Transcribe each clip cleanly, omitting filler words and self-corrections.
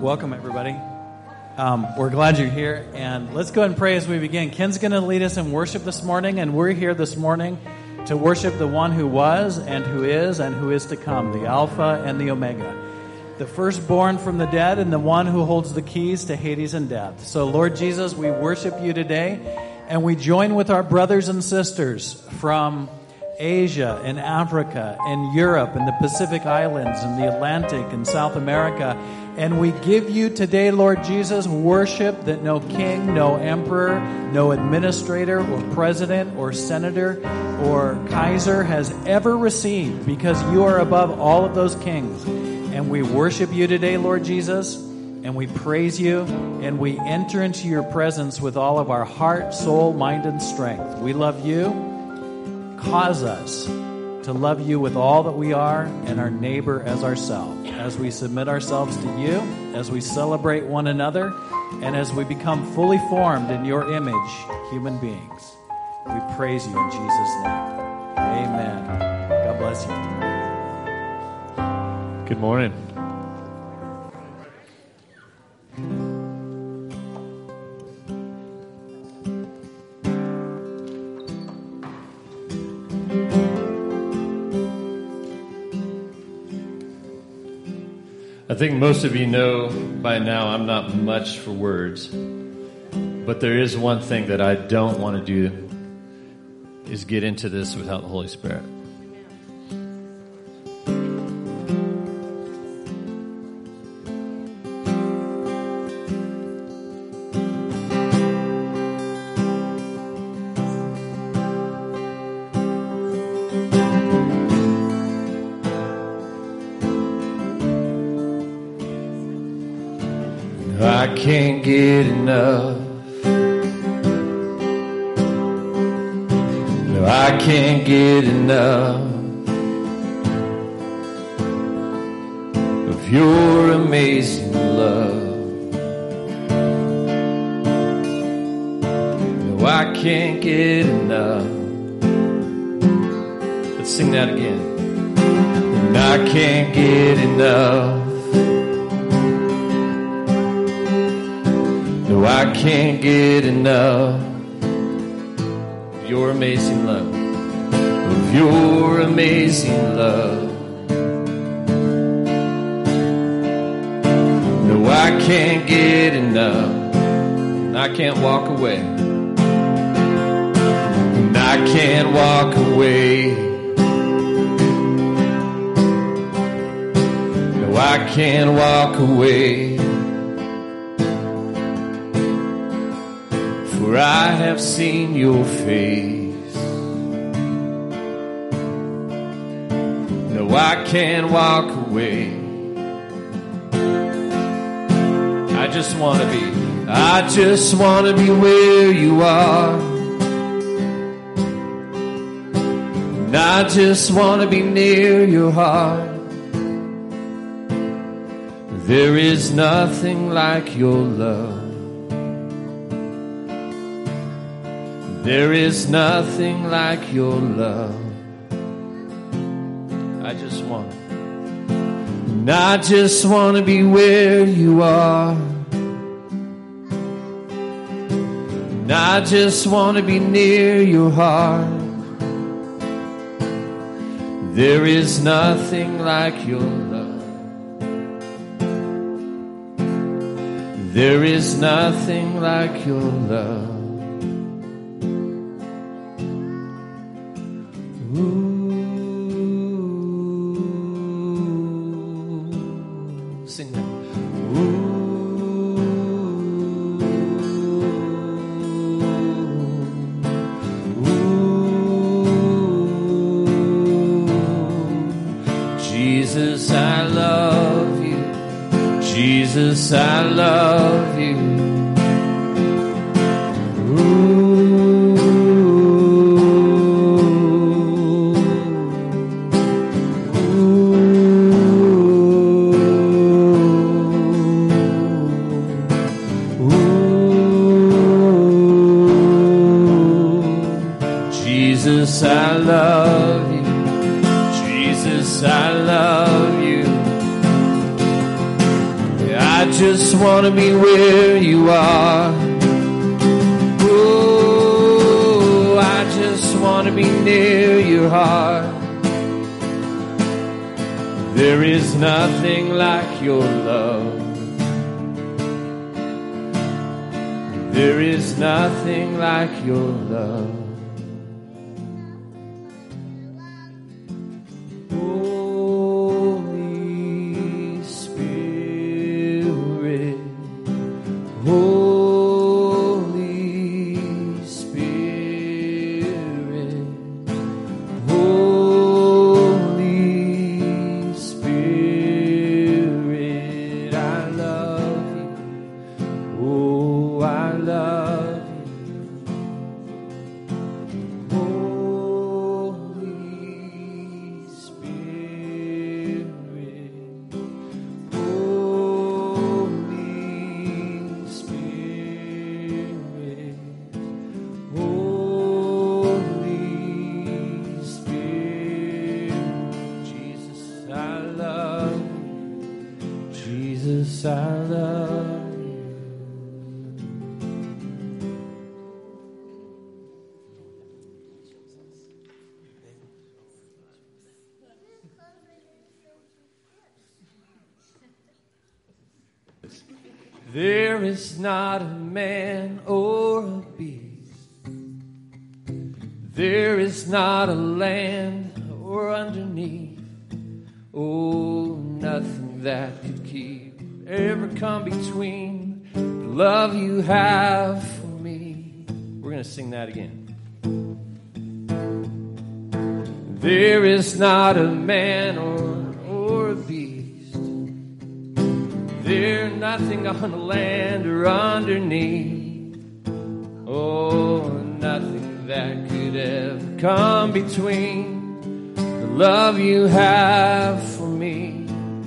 Welcome, everybody. We're glad you're here, and let's go ahead and pray as we begin. Ken's going to lead us in worship this morning, and we're here this morning to worship the one who was and who is to come, the Alpha and the Omega, the firstborn from the dead and the one who holds the keys to Hades and death. So, Lord Jesus, we worship you today, and we join with our brothers and sisters from Asia and Africa and Europe and the Pacific Islands and the Atlantic and South America. And we give you today, Lord Jesus, worship that no king, no emperor, no administrator or president or senator or Kaiser has ever received, because you are above all of those kings. And we worship you today, Lord Jesus, and we praise you, and we enter into your presence with all of our heart, soul, mind, and strength. We love you. Cause us to love you with all that we are and our neighbor as ourselves, as we submit ourselves to you, as we celebrate one another, and as we become fully formed in your image, human beings. We praise you in Jesus' name. Amen. God bless you. Good morning. I think most of you know by now I'm not much for words, but there is one thing that I don't want to do, is get into this without the Holy Spirit. I can't get enough. No, I can't get enough of your amazing love. No, I can't get enough. Let's sing that again. And I can't get enough. No, I can't get enough of your amazing love, of your amazing love. No, I can't get enough, and I can't walk away, and I can't walk away. No, I can't walk away. For I have seen your face. No, I can't walk away. I just want to be where you are. And I just want to be near your heart. There is nothing like your love. There is nothing like your love. I just want to be where you are. And I just want to be near your heart. There is nothing like your love. There is nothing like your love. Sing that. Jesus, I love you. Jesus, I love you. Jesus, I love you. Jesus, I love you. I just want to be where you are. Oh, I just want to be near your heart. There is nothing like your love. There is nothing like your love. Holy Spirit, Holy Spirit, Holy Spirit, I love you. Oh, I love you. Holy Spirit, Holy Spirit, Holy Spirit, Jesus, I love you. Jesus, I love you. There is not a man or a beast. There is not a land or underneath. Oh, nothing that could keep ever come between the love you have for me. We're going to sing that again. There is not a man or a beast. There's nothing on the land or underneath. Oh, nothing that could ever come between the love you have for me.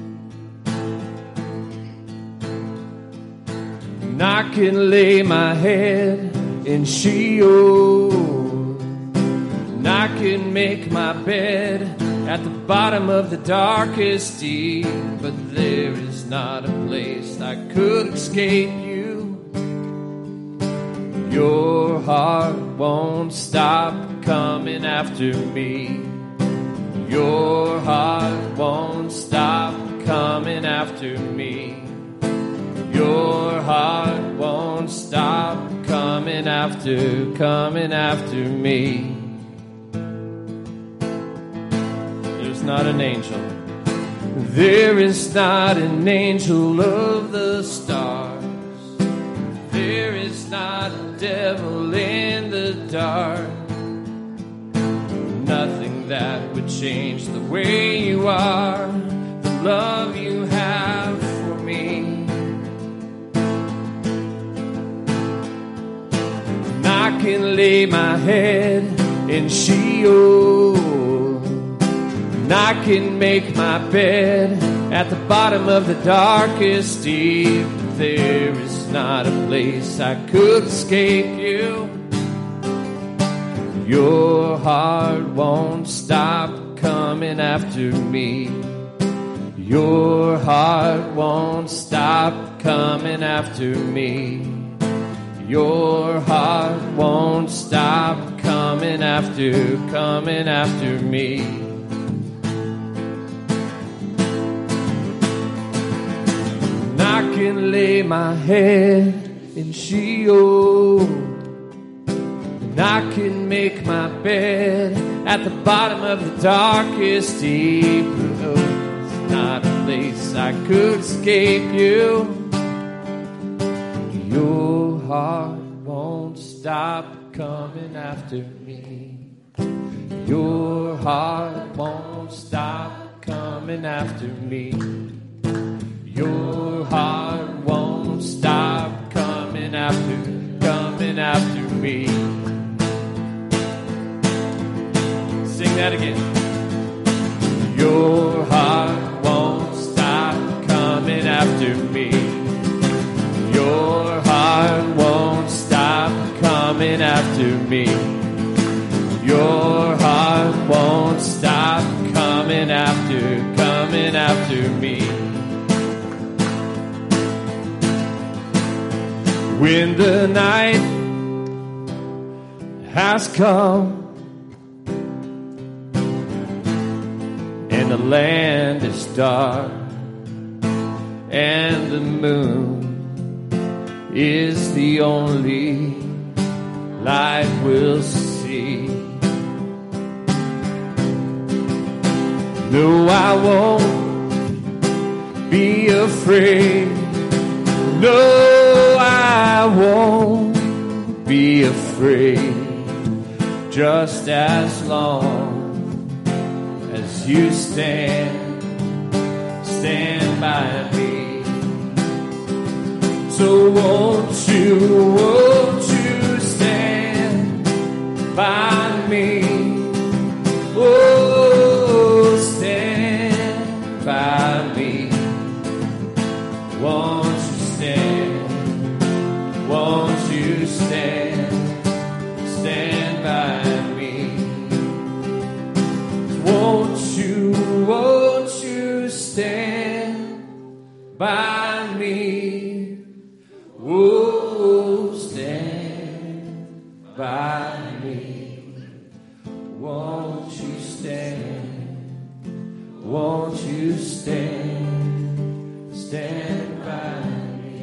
And I can lay my head in Sheol, and I can make my bed at the bottom of the darkest deep, but there is not a place I could escape you. Your heart won't stop coming after me. Your heart won't stop coming after me. Your heart won't stop coming after me. There's not an angel. There is not an angel of the stars. There is not a devil in the dark. Nothing that would change the way you are, the love you have for me. And I can lay my head in Sheol, and I can make my bed at the bottom of the darkest deep. There is not a place I could escape you. Your heart won't stop coming after me. Your heart won't stop coming after me. Your heart won't stop coming after me. I can lay my head in Sheol, and I can make my bed at the bottom of the darkest deep. Oh, it's not a place I could escape you. Your heart won't stop coming after me. Your heart won't stop coming after me. Your heart won't stop coming after me. Sing that again. Your heart won't stop coming after me. Your heart won't stop coming after me. Your heart won't stop coming after me. when the night has come and the land is dark and the moon is the only light we'll see. No, I won't be afraid. No, I won't be afraid. Just as long as you stand by me. So won't you stand by me? Oh, stand by me. Won't you stand? Won't you stand by me? Won't you stand by me? Oh, stand by me. Won't you stand? Won't you stand by me?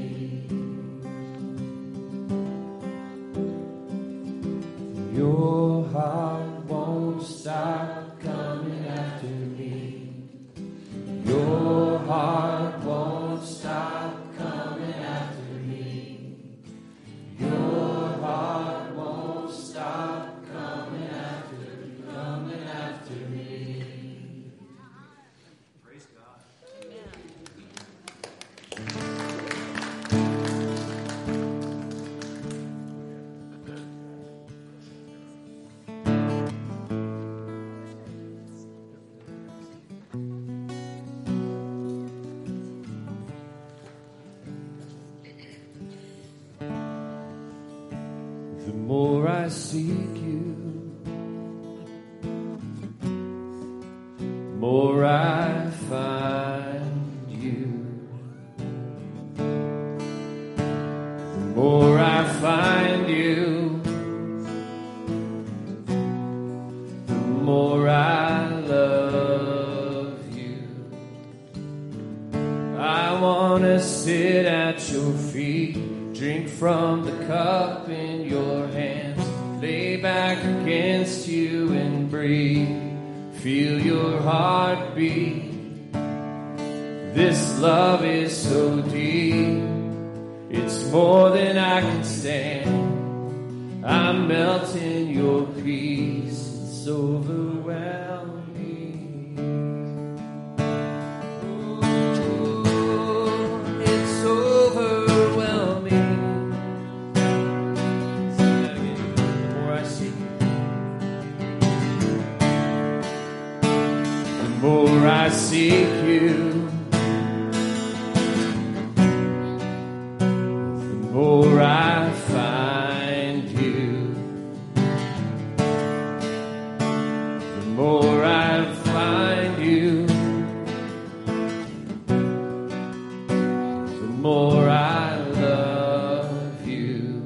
Your heart won't stop coming after me. Your heart won't stop coming after me. Your heart won't stop coming after me. Praise God. The more I seek you, the more I find you. The more I find you, the more I love you. I want to sit at your feet, drink from the cup in your hands, lay back against you and breathe. Feel your heartbeat. This love is so deep, it's more than I can stand. I'm melting your peace, it's overwhelming. Oh, it's overwhelming. Say that again. The more I seek you, the more I seek you, the more I find you. The more I find you, the more I love you.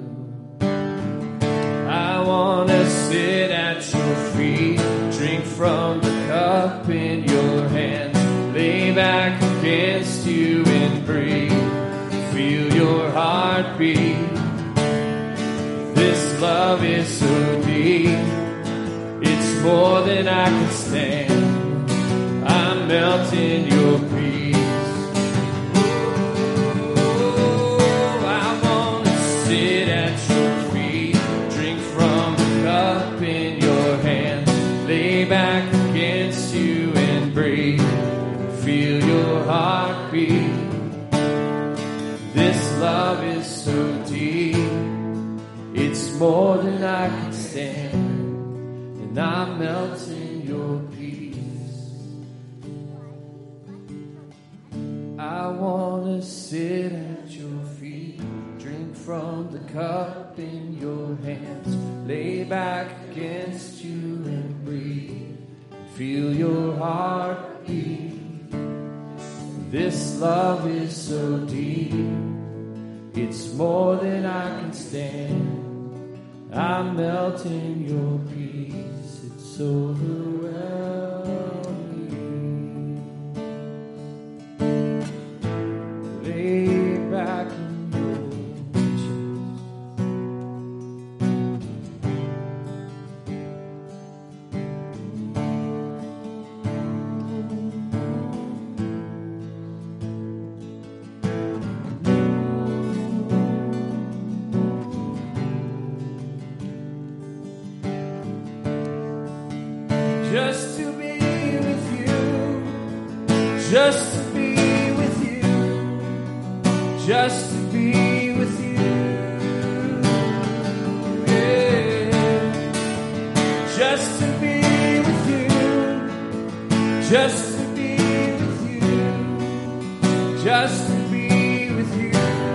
I want to sit at your feet, drink from the cup in your hands, lay back against you and breathe. Feel your heartbeat. This love is so deep, it's more than I can stand. I'm melting your peace. Oh, I want to sit at your feet, drink from the cup in your hands, lay back against you and breathe. Feel your heartbeat. This love is so deep, it's more than I can stand, and I'm melting your peace. I want to sit at your feet, drink from the cup in your hands, lay back against you and breathe. Feel your heartbeat. This love is so deep, It's more than I can stand. I melt in your peace. It's overwhelming. Lay back in your just to be with you, just to be with you, just to be with you, yeah. Just to be with you, just to be with you, just to be with you.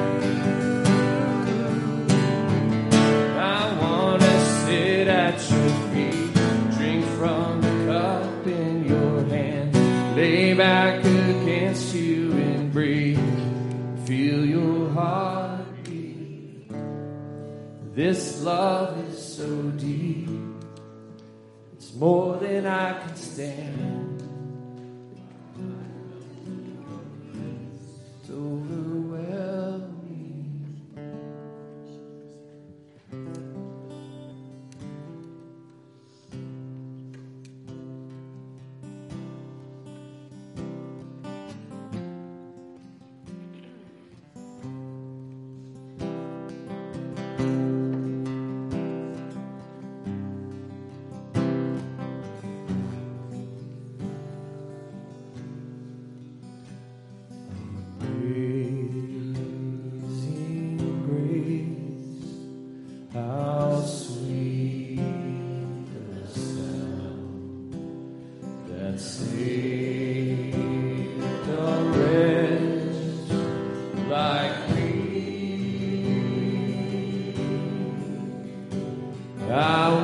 I wanna sit at your feet, drink from the cup in your hand, lay back against you and breathe, feel your heartbeat. This love is so deep, it's more than I can stand. It's overwhelming. Amazing grace, how sweet the sound that saved a wretch like me. I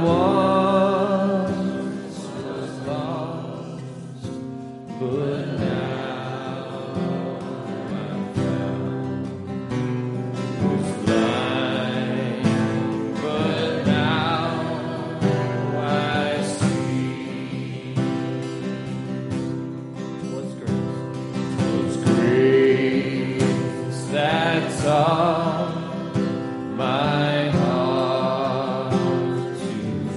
once was lost, but now I'm found. Was blind, but now I see. What's grace that taught my heart to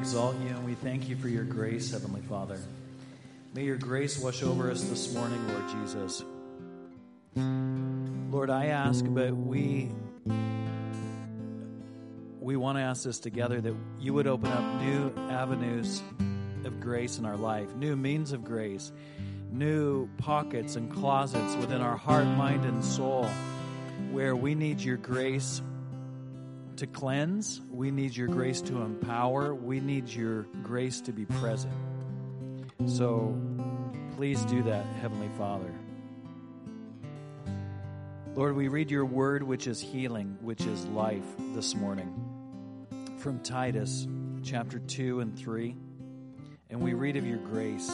exalt you and we thank you for your grace, Heavenly Father. May your grace wash over us this morning, Lord Jesus. Lord, I ask, but we want to ask this together, that you would open up new avenues of grace in our life, new means of grace, new pockets and closets within our heart, mind, and soul, where we need your grace to cleanse, we need your grace to empower, we need your grace to be present. So please do that, Heavenly Father. Lord, we read your word, which is healing, which is life, this morning, from Titus chapter 2 and 3, and we read of your grace.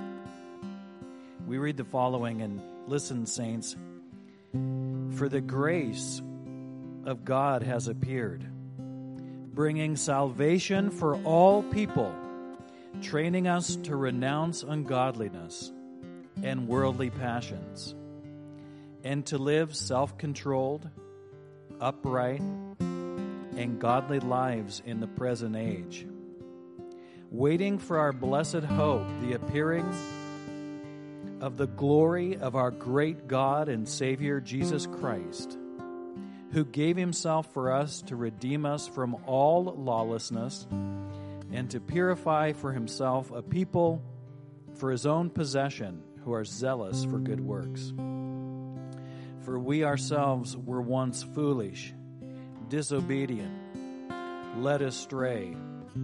We read the following, and listen, saints. For the grace of God has appeared, bringing salvation for all people, training us to renounce ungodliness and worldly passions, and to live self-controlled, upright, and godly lives in the present age, waiting for our blessed hope, the appearing of the glory of our great God and Savior, Jesus Christ, who gave himself for us to redeem us from all lawlessness and to purify for himself a people for his own possession who are zealous for good works. For we ourselves were once foolish, disobedient, led astray,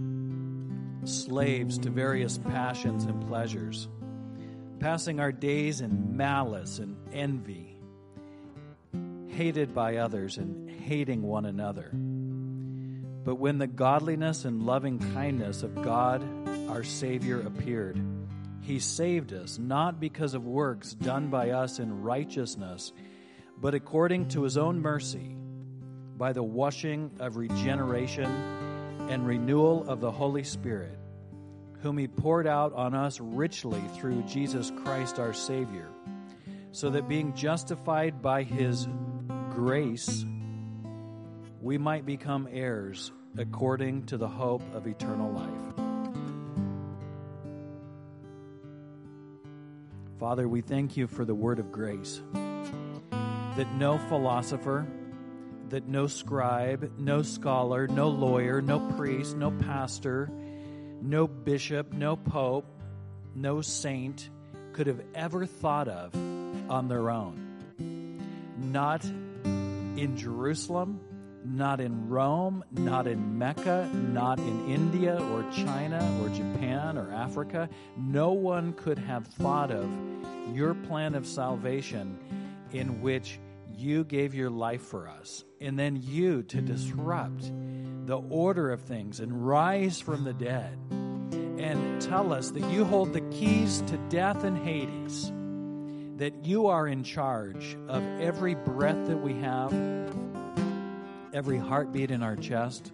slaves to various passions and pleasures, passing our days in malice and envy, hated by others and hating one another. But when the godliness and loving kindness of God, our Savior, appeared, he saved us, not because of works done by us in righteousness, but according to his own mercy, by the washing of regeneration and renewal of the Holy Spirit, whom he poured out on us richly through Jesus Christ our Savior, so that being justified by his grace, we might become heirs according to the hope of eternal life. Father, we thank you for the word of grace, that no philosopher, that no scribe, no scholar, no lawyer, no priest, no pastor, no bishop, no pope, no saint could have ever thought of on their own. Not in Jerusalem, not in Rome, not in Mecca, not in India or China or Japan or Africa. No one could have thought of your plan of salvation in which you gave your life for us, and then you to disrupt the order of things and rise from the dead and tell us that you hold the keys to death and Hades, that you are in charge of every breath that we have, every heartbeat in our chest,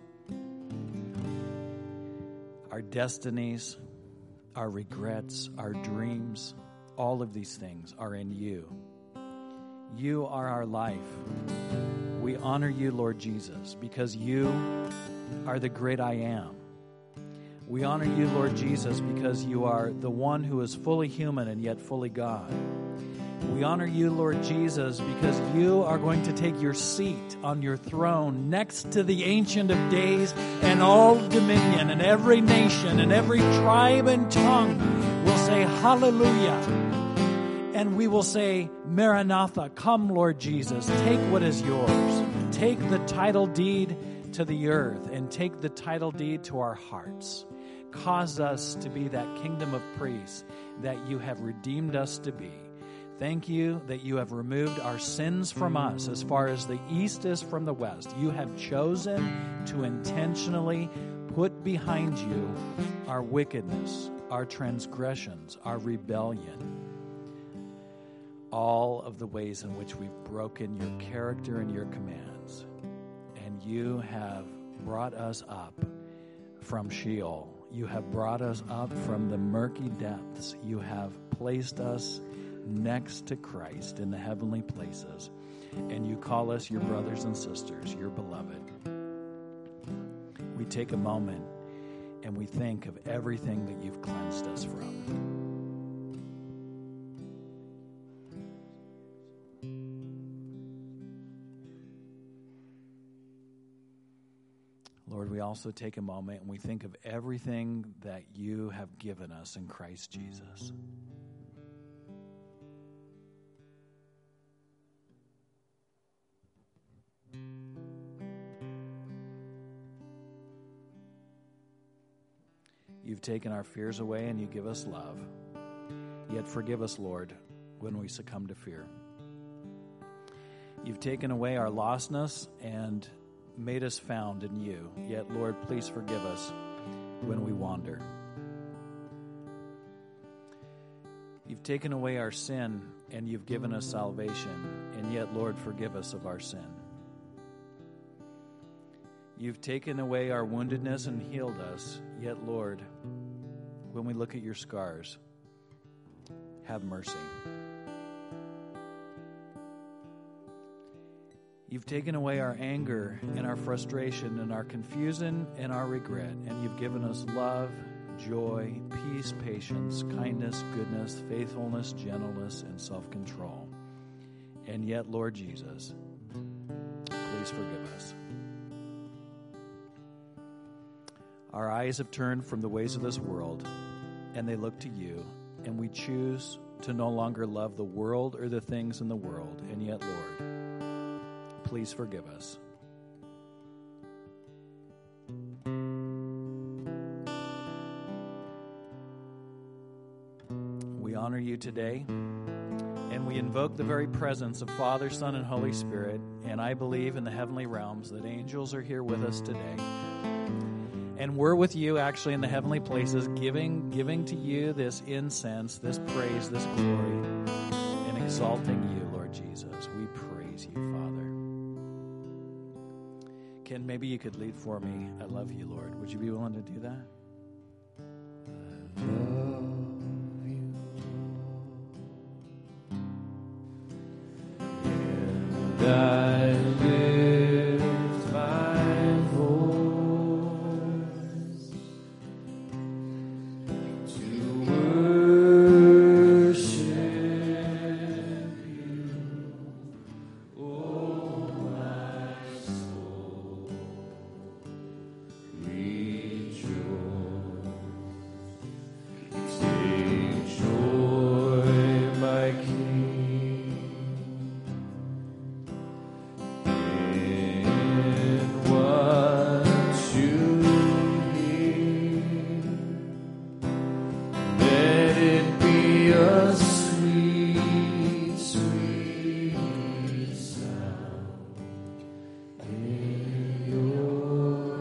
our destinies, our regrets, our dreams, all of these things are in you. You are our life. We honor you, Lord Jesus, because you are the great I am. We honor you, Lord Jesus, because you are the one who is fully human and yet fully God. We honor you, Lord Jesus, because you are going to take your seat on your throne next to the Ancient of Days, and all dominion and every nation and every tribe and tongue will say hallelujah. And we will say, Maranatha, come, Lord Jesus, take what is yours. Take the title deed to the earth and take the title deed to our hearts. Cause us to be that kingdom of priests that you have redeemed us to be. Thank you that you have removed our sins from us as far as the east is from the west. You have chosen to intentionally put behind you our wickedness, our transgressions, our rebellion, all of the ways in which we've broken your character and your commands. And you have brought us up from Sheol. You have brought us up from the murky depths. You have placed us next to Christ in the heavenly places. And you call us your brothers and sisters, your beloved. We take a moment and we think of everything that you've cleansed us from. Lord, we also take a moment and we think of everything that you have given us in Christ Jesus. You've taken our fears away and you give us love. Yet forgive us, Lord, when we succumb to fear. You've taken away our lostness and made us found in you. Yet, Lord, please forgive us when we wander. You've taken away our sin and you've given us salvation. And yet, Lord, forgive us of our sin. You've taken away our woundedness and healed us. Yet, Lord, when we look at your scars, have mercy. You've taken away our anger and our frustration and our confusion and our regret, and you've given us love, joy, peace, patience, kindness, goodness, faithfulness, gentleness, and self-control. And yet, Lord Jesus, please forgive us. Our eyes have turned from the ways of this world, and they look to you, and we choose to no longer love the world or the things in the world. And yet, Lord, please forgive us. We honor you today, and we invoke the very presence of Father, Son, and Holy Spirit, and I believe in the heavenly realms that angels are here with us today. And we're with you actually in the heavenly places, giving to you this incense, this praise, this glory, and exalting you, Lord Jesus. We praise you, Father. Ken, maybe you could lead for me. I love you, Lord. Would you be willing to do that? I love you, and I lift my voice to worship you, oh my soul, rejoice. Take joy, my King, in what you hear. Let it be a sweet, sweet sound in your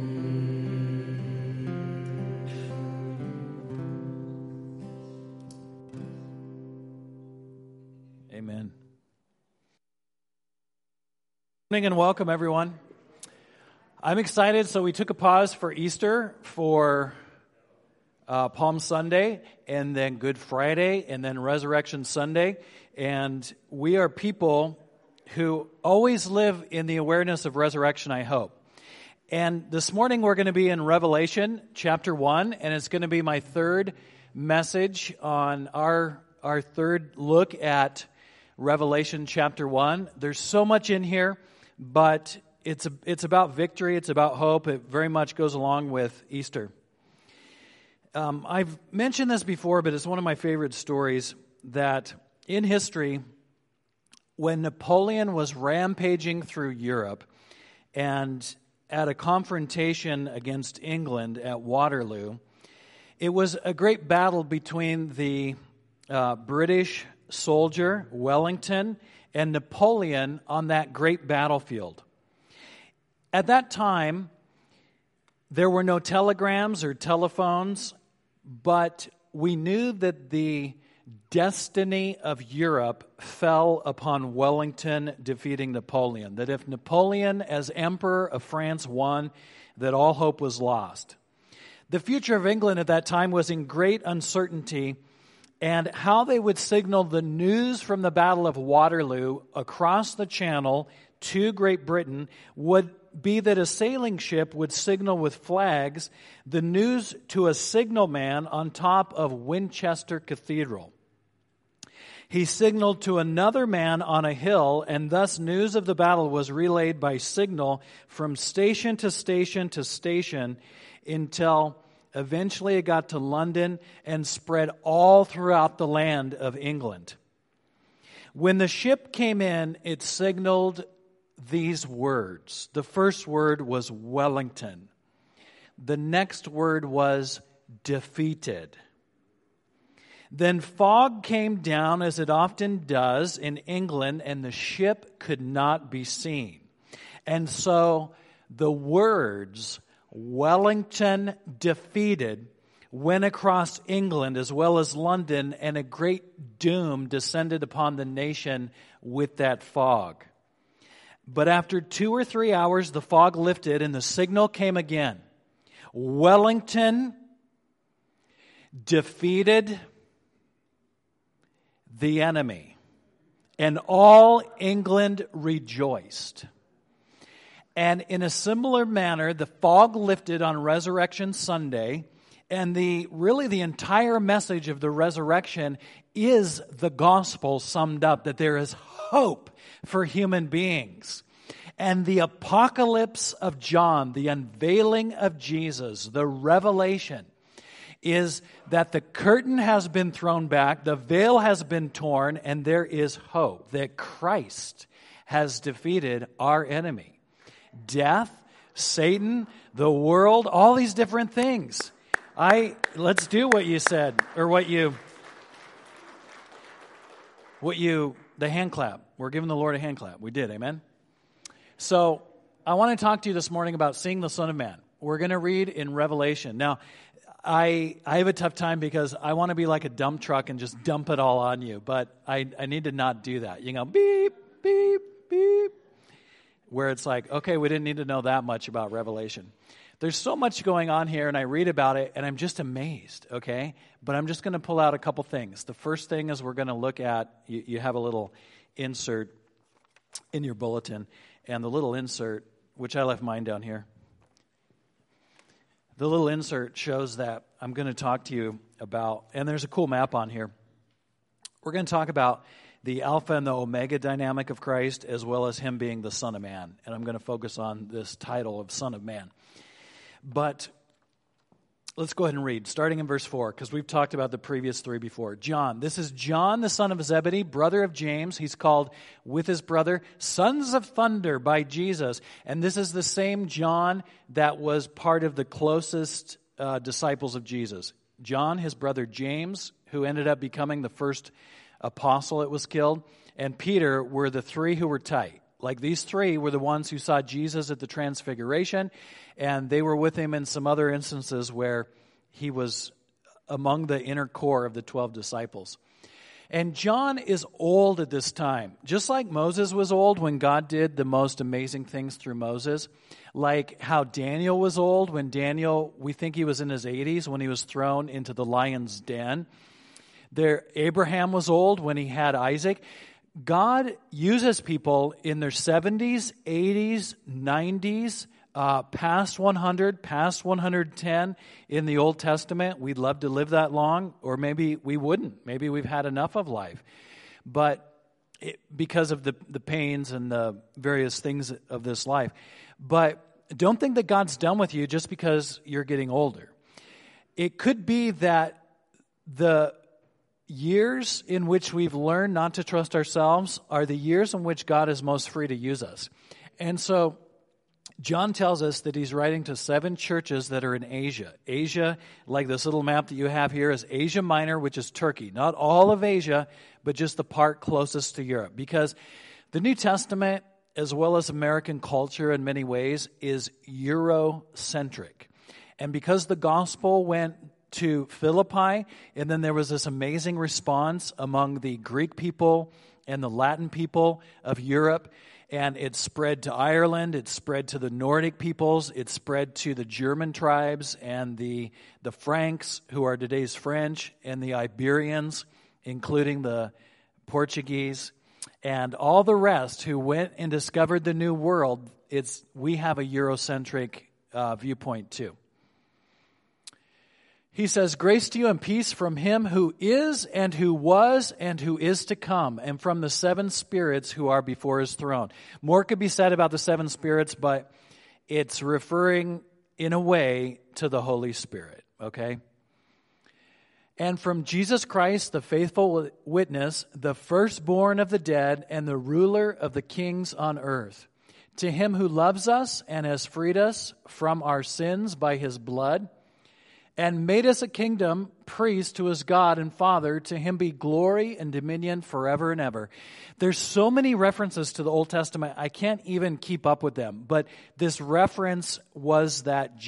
Amen. Good morning and welcome, everyone. I'm excited. So we took a pause for Easter, for Palm Sunday, and then Good Friday, and then Resurrection Sunday. And we are people who always live in the awareness of resurrection, I hope. And this morning we're going to be in Revelation chapter 1, and it's going to be my third message on our third look at Revelation chapter 1. There's so much in here, but it's about victory, it's about hope. It very much goes along with Easter. I've mentioned this before, but it's one of my favorite stories that in history, when Napoleon was rampaging through Europe and at a confrontation against England at Waterloo, it was a great battle between the British soldier, Wellington, and Napoleon on that great battlefield. At that time, there were no telegrams or telephones, but we knew that the destiny of Europe fell upon Wellington defeating Napoleon. That if Napoleon, as Emperor of France, won, that all hope was lost. The future of England at that time was in great uncertainty, and how they would signal the news from the Battle of Waterloo across the Channel to Great Britain would be that a sailing ship would signal with flags the news to a signalman on top of Winchester Cathedral. He signaled to another man on a hill, and thus news of the battle was relayed by signal from station to station to station until eventually it got to London and spread all throughout the land of England. When the ship came in, it signaled these words. The first word was Wellington. The next word was defeated. Then fog came down, as it often does in England, and the ship could not be seen. And so the words Wellington defeated went across England as well as London, and a great doom descended upon the nation with that fog. But after 2 or 3 hours, the fog lifted and the signal came again. Wellington defeated the enemy, and all England rejoiced. And in a similar manner, the fog lifted on Resurrection Sunday, and the entire message of the resurrection is the gospel summed up, that there is hope for human beings. And the apocalypse of John, the unveiling of Jesus, the revelation, is that the curtain has been thrown back, the veil has been torn, and there is hope that Christ has defeated our enemy. Death, Satan, the world, all these different things. Let's do what you said, or the hand clap. We're giving the Lord a hand clap. We did, amen? So, I want to talk to you this morning about seeing the Son of Man. We're going to read in Revelation. Now, I have a tough time because I want to be like a dump truck and just dump it all on you, but I need to not do that. You know, beep, beep, beep, where it's like, okay, we didn't need to know that much about Revelation. There's so much going on here, and I read about it, and I'm just amazed, okay? But I'm just going to pull out a couple things. The first thing is we're going to look at, you have a little insert in your bulletin, and the little insert, which I left mine down here, the little insert shows that I'm going to talk to you about, and there's a cool map on here. We're going to talk about the Alpha and the Omega dynamic of Christ, as well as Him being the Son of Man. And I'm going to focus on this title of Son of Man. But let's go ahead and read, starting in verse 4, because we've talked about the previous 3 before. John. This is John, the son of Zebedee, brother of James. He's called with his brother Sons of Thunder by Jesus. And this is the same John that was part of the closest disciples of Jesus. John, his brother James, who ended up becoming the first apostle that was killed, and Peter were the 3 who were tight. Like these 3 were the ones who saw Jesus at the Transfiguration, and they were with him in some other instances where he was among the inner core of the 12 disciples. And John is old at this time, just like Moses was old when God did the most amazing things through Moses, like how Daniel was old when Daniel, we think he was in his 80s when he was thrown into the lion's den. Abraham was old when he had Isaac. God uses people in their 70s, 80s, 90s, past 100, past 110 in the Old Testament. We'd love to live that long, or maybe we wouldn't. Maybe we've had enough of life. But because of the pains and the various things of this life. But don't think that God's done with you just because you're getting older. It could be that the years in which we've learned not to trust ourselves are the years in which God is most free to use us. And so John tells us that he's writing to 7 churches that are in Asia. Asia, like this little map that you have here, is Asia Minor, which is Turkey. Not all of Asia, but just the part closest to Europe. Because the New Testament, as well as American culture in many ways, is Eurocentric. And because the gospel went to Philippi, and then there was this amazing response among the Greek people and the Latin people of Europe, and it spread to Ireland, it spread to the Nordic peoples, it spread to the German tribes and the Franks, who are today's French, and the Iberians, including the Portuguese. And all the rest who went and discovered the new world, we have a Eurocentric viewpoint too. He says, grace to you and peace from him who is and who was and who is to come, and from the seven spirits who are before his throne. More could be said about the seven spirits, but it's referring in a way to the Holy Spirit, okay? And from Jesus Christ, the faithful witness, the firstborn of the dead, and the ruler of the kings on earth. To him who loves us and has freed us from our sins by his blood, and made us a kingdom, priest to his God and Father, to him be glory and dominion forever and ever. There's so many references to the Old Testament, I can't even keep up with them. But this reference was that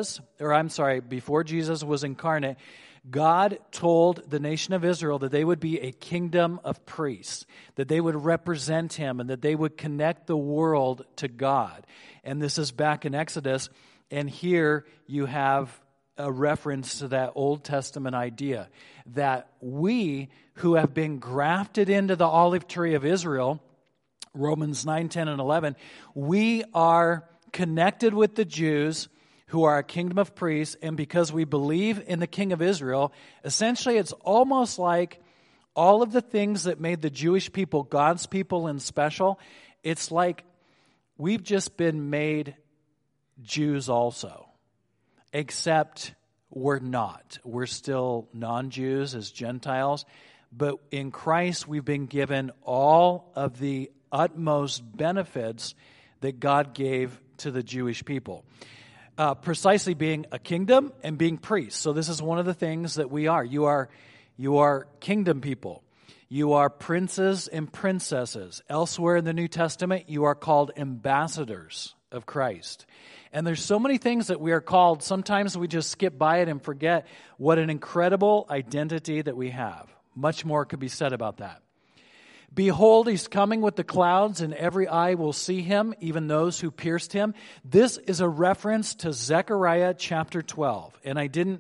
before Jesus was incarnate, God told the nation of Israel that they would be a kingdom of priests, that they would represent him, and that they would connect the world to God. And this is back in Exodus, and here you have a reference to that Old Testament idea that we who have been grafted into the olive tree of Israel, Romans 9, 10, and 11, we are connected with the Jews who are a kingdom of priests, and because we believe in the King of Israel, essentially it's almost like all of the things that made the Jewish people God's people and special, it's like we've just been made Jews also. Except we're not. We're still non-Jews as Gentiles. But in Christ, we've been given all of the utmost benefits that God gave to the Jewish people. Precisely being a kingdom and being priests. So this is one of the things that we are. You are kingdom people. You are princes and princesses. Elsewhere in the New Testament, you are called ambassadors of Christ. And there's so many things that we are called, sometimes we just skip by it and forget what an incredible identity that we have. Much more could be said about that. Behold, he's coming with the clouds, and every eye will see him, even those who pierced him. This is a reference to Zechariah chapter 12. And I didn't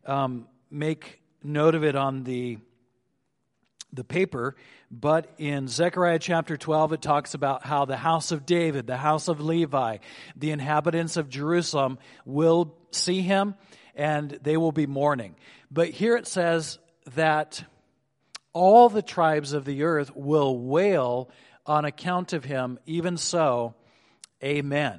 make note of it on the paper, but in Zechariah chapter 12, it talks about how the house of David, the house of Levi, the inhabitants of Jerusalem will see him, and they will be mourning. But here it says that all the tribes of the earth will wail on account of him. Even so, amen.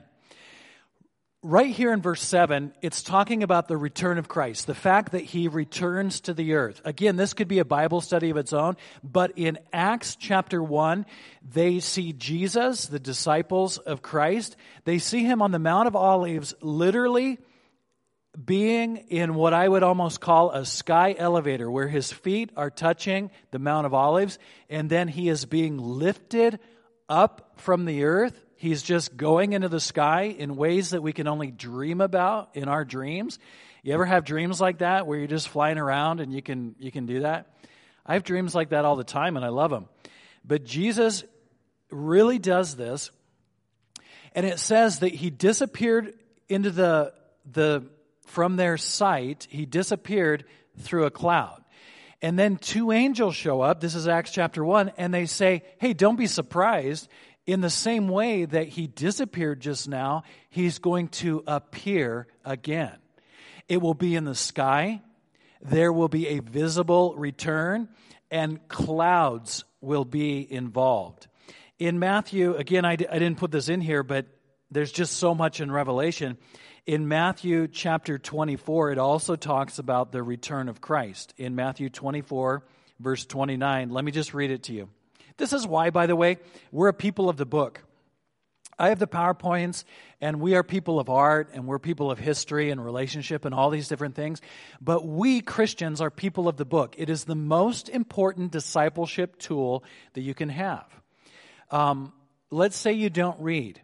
Right here in verse 7, it's talking about the return of Christ, the fact that he returns to the earth. Again, this could be a Bible study of its own, but in Acts chapter 1, they see Jesus, the disciples of Christ. They see him on the Mount of Olives, literally being in what I would almost call a sky elevator, where his feet are touching the Mount of Olives, and then he is being lifted up from the earth. He's just going into the sky in ways that we can only dream about in our dreams. You ever have dreams like that where you're just flying around and you can do that? I have dreams like that all the time, and I love them. But Jesus really does this, and it says that he disappeared into from their sight. He disappeared through a cloud. And then two angels show up. This is Acts chapter 1, and they say, hey, don't be surprised. In the same way that he disappeared just now, he's going to appear again. It will be in the sky. There will be a visible return, and clouds will be involved. In Matthew, again, I didn't put this in here, but there's just so much in Revelation. In Matthew chapter 24, it also talks about the return of Christ. In Matthew 24, verse 29, let me just read it to you. This is why, by the way, we're a people of the book. I have the PowerPoints, and we are people of art, and we're people of history and relationship and all these different things. But we Christians are people of the book. It is the most important discipleship tool that you can have. Let's say you don't read.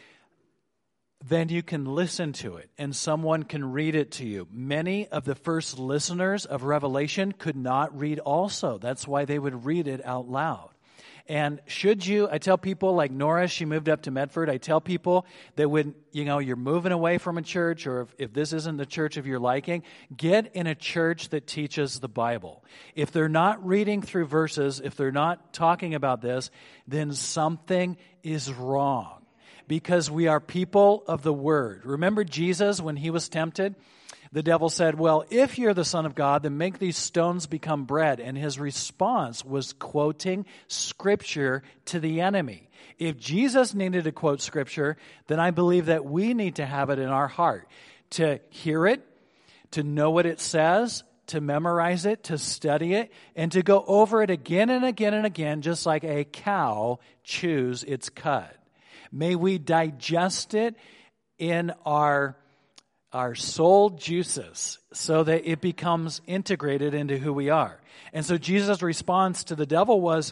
Then you can listen to it, and someone can read it to you. Many of the first listeners of Revelation could not read also. That's why they would read it out loud. And I tell people like Nora, she moved up to Medford. I tell people that when, you're moving away from a church, or if this isn't the church of your liking, get in a church that teaches the Bible. If they're not reading through verses, if they're not talking about this, then something is wrong, because we are people of the Word. Remember Jesus when he was tempted? The devil said, well, if you're the Son of God, then make these stones become bread. And his response was quoting Scripture to the enemy. If Jesus needed to quote Scripture, then I believe that we need to have it in our heart, to hear it, to know what it says, to memorize it, to study it, and to go over it again and again and again, just like a cow chews its cud. May we digest it in our soul juices so that it becomes integrated into who we are. And so Jesus' response to the devil was,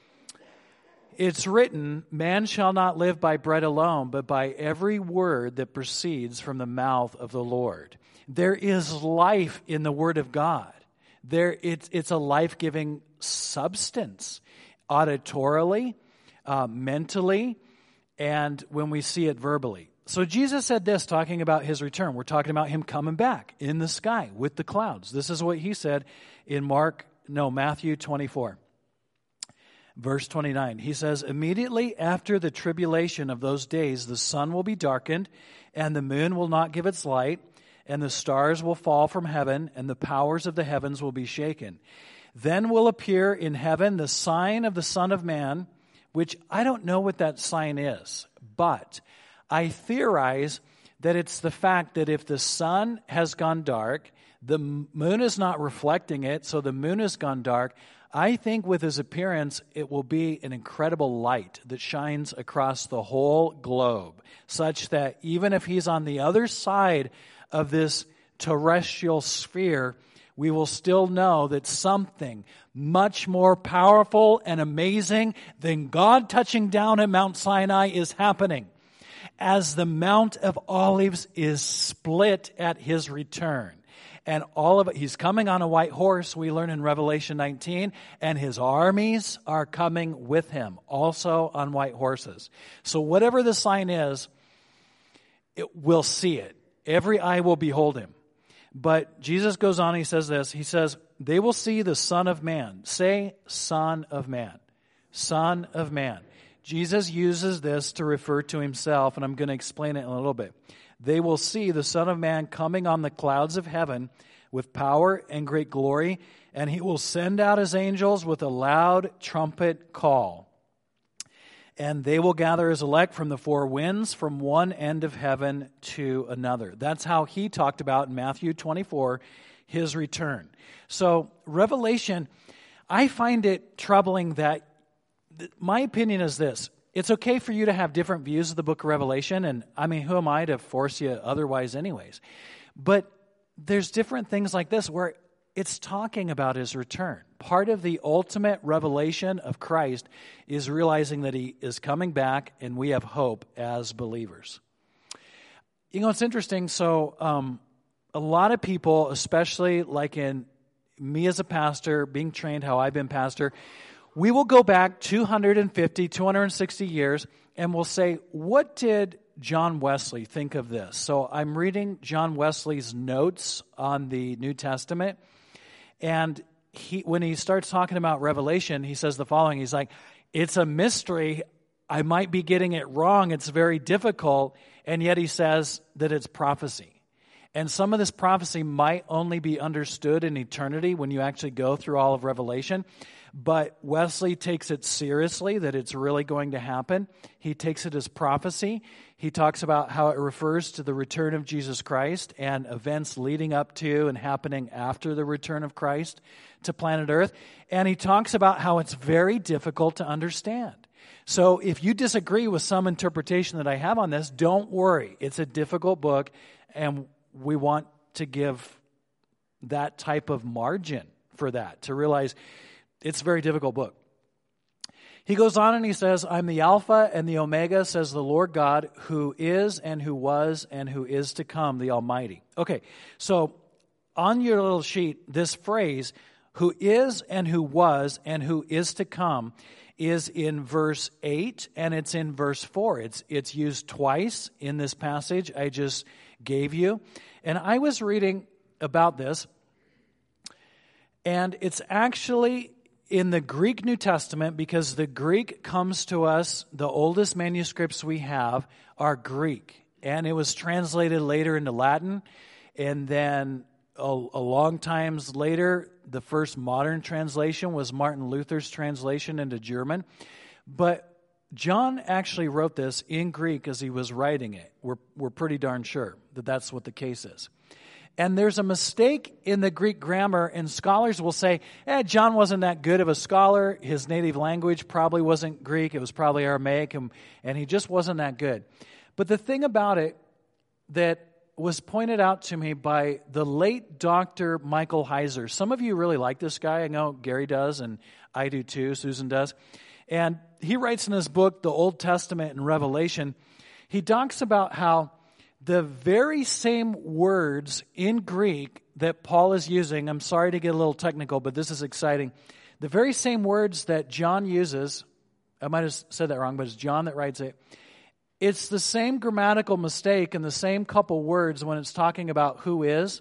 it's written, man shall not live by bread alone, but by every word that proceeds from the mouth of the Lord. There is life in the Word of God. It's a life-giving substance, auditorily, mentally, and when we see it verbally. So Jesus said this, talking about his return. We're talking about him coming back in the sky with the clouds. This is what he said in Matthew 24, verse 29. He says, immediately after the tribulation of those days, the sun will be darkened, and the moon will not give its light, and the stars will fall from heaven, and the powers of the heavens will be shaken. Then will appear in heaven the sign of the Son of Man, which I don't know what that sign is, but I theorize that it's the fact that if the sun has gone dark, the moon is not reflecting it, so the moon has gone dark. I think with his appearance, it will be an incredible light that shines across the whole globe, such that even if he's on the other side of this terrestrial sphere, we will still know that something much more powerful and amazing than God touching down at Mount Sinai is happening, as the Mount of Olives is split at his return. And all of it, he's coming on a white horse, we learn in Revelation 19, and his armies are coming with him, also on white horses. So whatever the sign is, we'll see it. Every eye will behold him. But Jesus goes on, he says this, he says, they will see the Son of Man. Say, Son of Man. Son of Man. Jesus uses this to refer to himself, and I'm going to explain it in a little bit. They will see the Son of Man coming on the clouds of heaven with power and great glory, and he will send out his angels with a loud trumpet call. And they will gather his elect from the four winds, from one end of heaven to another. That's how he talked about in Matthew 24, his return. So Revelation, I find it troubling that my opinion is this. It's okay for you to have different views of the book of Revelation, and I mean, who am I to force you otherwise anyways? But there's different things like this where it's talking about his return. Part of the ultimate revelation of Christ is realizing that he is coming back, and we have hope as believers. It's interesting. So a lot of people, especially like in me as a pastor, being trained how I've been pastor, we will go back 250, 260 years, and we'll say, what did John Wesley think of this? So I'm reading John Wesley's notes on the New Testament, and when he starts talking about Revelation, he says the following. He's like, it's a mystery. I might be getting it wrong. It's very difficult, and yet he says that it's prophecy. And some of this prophecy might only be understood in eternity when you actually go through all of Revelation. But Wesley takes it seriously that it's really going to happen. He takes it as prophecy. He talks about how it refers to the return of Jesus Christ and events leading up to and happening after the return of Christ to planet Earth. And he talks about how it's very difficult to understand. So if you disagree with some interpretation that I have on this, don't worry. It's a difficult book, and we want to give that type of margin for that, to realize it's a very difficult book. He goes on and he says, I'm the Alpha and the Omega, says the Lord God, who is and who was and who is to come, the Almighty. Okay, so on your little sheet, this phrase, who is and who was and who is to come is in verse 8 and it's in verse 4. It's used twice in this passage I just gave you. And I was reading about this, and it's actually in the Greek New Testament, because the Greek comes to us, the oldest manuscripts we have are Greek. And it was translated later into Latin, and then a long times later, the first modern translation was Martin Luther's translation into German. But John actually wrote this in Greek as he was writing it. We're pretty darn sure that that's what the case is. And there's a mistake in the Greek grammar, and scholars will say, John wasn't that good of a scholar. His native language probably wasn't Greek. It was probably Aramaic, and he just wasn't that good. But the thing about it that was pointed out to me by the late Dr. Michael Heiser. Some of you really like this guy. I know Gary does, and I do too. Susan does. And he writes in his book, The Old Testament and Revelation, he talks about how the very same words in Greek that Paul is using, I'm sorry to get a little technical, but this is exciting. The very same words that John uses, I might have said that wrong, but it's John that writes it. It's the same grammatical mistake and the same couple words when it's talking about who is,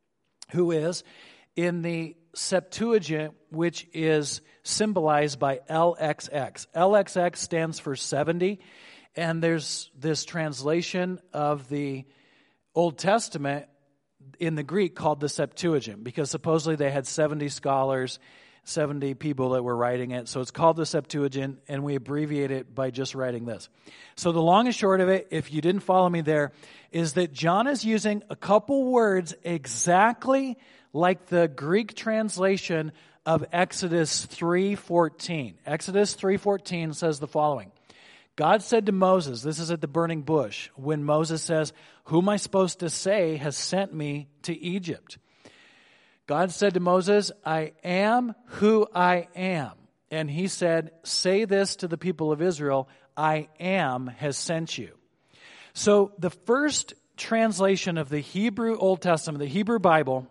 in the Septuagint, which is symbolized by LXX. LXX stands for 70, and there's this translation of the Old Testament in the Greek called the Septuagint, because supposedly they had 70 scholars, 70 people that were writing it. So it's called the Septuagint, and we abbreviate it by just writing this. So the long and short of it, if you didn't follow me there, is that John is using a couple words exactly like the Greek translation of Exodus 3:14. Exodus 3:14 says the following. God said to Moses, this is at the burning bush, when Moses says, "Who am I supposed to say has sent me to Egypt?" God said to Moses, "I am who I am." And he said, "Say this to the people of Israel, I am has sent you." So the first translation of the Hebrew Old Testament, the Hebrew Bible,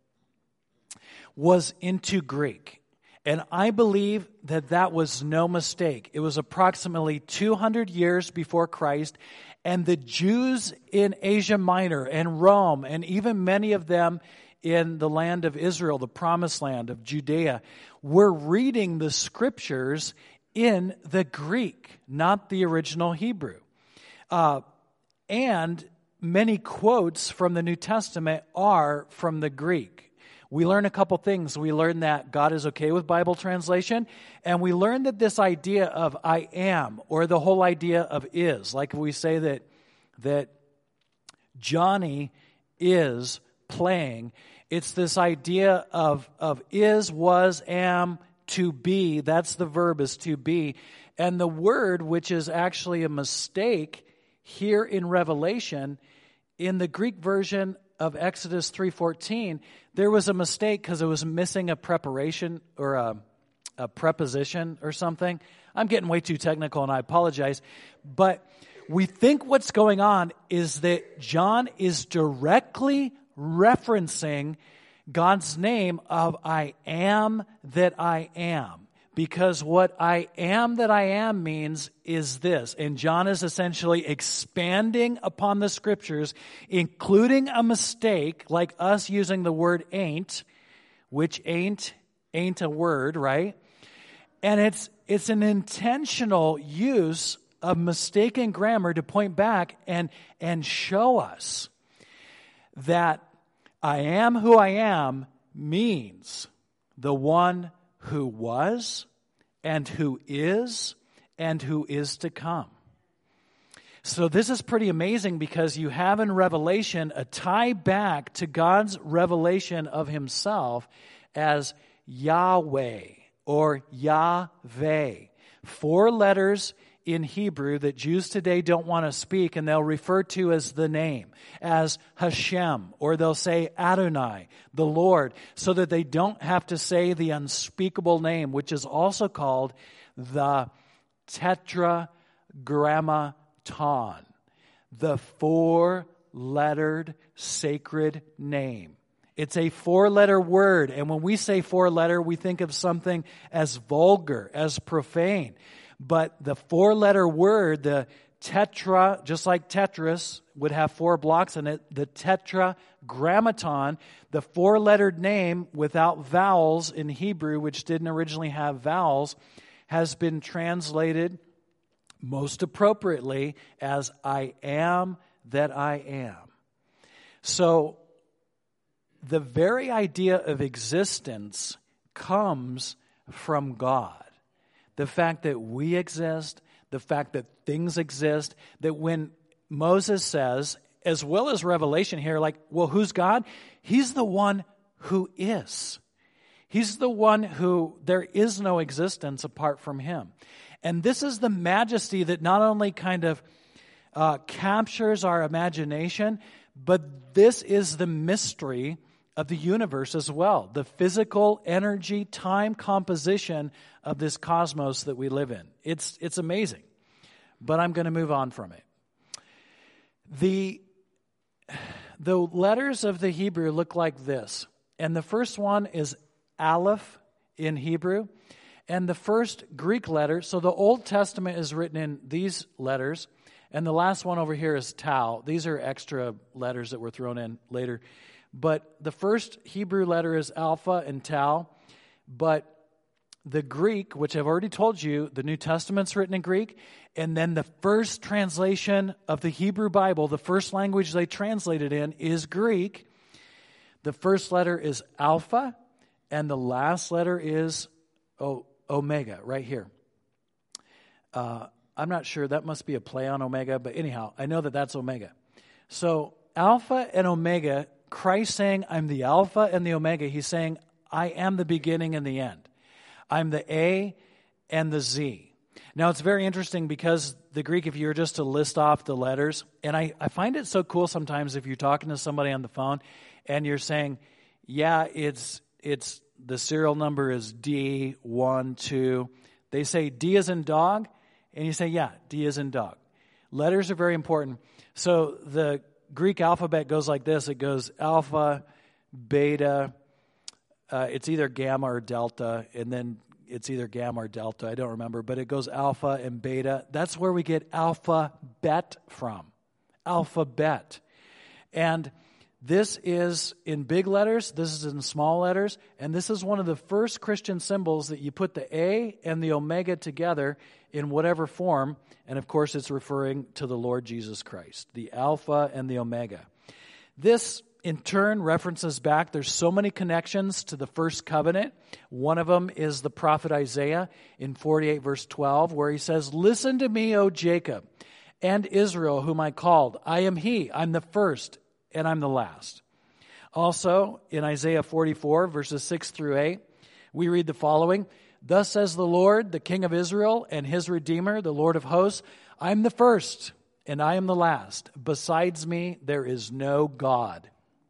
was into Greek. And I believe that that was no mistake. It was approximately 200 years before Christ, and the Jews in Asia Minor and Rome, and even many of them in the land of Israel, the promised land of Judea, were reading the scriptures in the Greek, not the original Hebrew. And many quotes from the New Testament are from the Greek. We learn a couple things. We learn that God is okay with Bible translation, and we learn that this idea of I am, or the whole idea of is, like we say that Johnny is playing, it's this idea of is, was, am, to be. That's the verb, is to be. And the word, which is actually a mistake here in Revelation, in the Greek version of Exodus 3:14, there was a mistake because it was missing a preparation or a preposition or something. I'm getting way too technical, and I apologize. But we think what's going on is that John is directly referencing God's name of I am that I am. Because what I am that I am means is this. And John is essentially expanding upon the scriptures, including a mistake like us using the word ain't, which ain't a word, right? And it's an intentional use of mistaken grammar to point back and show us that I am who I am means the one who was and who is to come. So this is pretty amazing because you have in Revelation a tie back to God's revelation of himself as Yahweh or Yahweh. 4 letters in Hebrew that Jews today don't want to speak, and they'll refer to as the name, as Hashem, or they'll say Adonai, the Lord, so that they don't have to say the unspeakable name, which is also called the Tetragrammaton, the 4-lettered sacred name. It's a four-letter word. And when we say four-letter, we think of something as vulgar, as profane. But the four-letter word, the tetra, just like Tetris would have 4 blocks in it, the tetragrammaton, the four-lettered name without vowels in Hebrew, which didn't originally have vowels, has been translated most appropriately as I am that I am. So the very idea of existence comes from God. The fact that we exist, the fact that things exist, that when Moses says, as well as Revelation here, like, well, who's God? He's the one who is. He's the one who there is no existence apart from him. And this is the majesty that not only kind of captures our imagination, but this is the mystery of the universe as well. The physical energy, time composition of this cosmos that we live in. It's amazing. But I'm going to move on from it. The letters of the Hebrew look like this. And the first one is Aleph in Hebrew. And the first Greek letter, so the Old Testament is written in these letters. And the last one over here is Tau. These are extra letters that were thrown in later. But the first Hebrew letter is Alpha and Tau. But the Greek, which I've already told you, the New Testament's written in Greek. And then the first translation of the Hebrew Bible, the first language they translated in, is Greek. The first letter is Alpha, and the last letter is Omega, right here. I'm not sure. That must be a play on Omega, but anyhow, I know that that's Omega. So Alpha and Omega, Christ saying, I'm the Alpha and the Omega. He's saying, I am the beginning and the end. I'm the A and the Z. Now, it's very interesting because the Greek, if you were just to list off the letters, and I find it so cool sometimes if you're talking to somebody on the phone and you're saying, yeah, it's the serial number is D, 1, 2. They say D as in dog, and you say, yeah, D as in dog. Letters are very important. So the Greek alphabet goes like this. It goes alpha, beta, it's either gamma or delta, and then it's either gamma or delta. I don't remember, but it goes alpha and beta. That's where we get alphabet from. Alphabet. And this is in big letters, this is in small letters, and this is one of the first Christian symbols that you put the A and the Omega together in whatever form, and of course it's referring to the Lord Jesus Christ, the Alpha and the Omega. This, in turn, references back, there's so many connections to the first covenant. One of them is the prophet Isaiah in 48 verse 12, where he says, "Listen to me, O Jacob, and Israel, whom I called. I am he, I'm the first, and I'm the last." Also, in Isaiah 44, verses 6 through 8, we read the following, "Thus says the Lord, the King of Israel, and his Redeemer, the Lord of hosts, I am the first, and I am the last. Besides me, there is no God.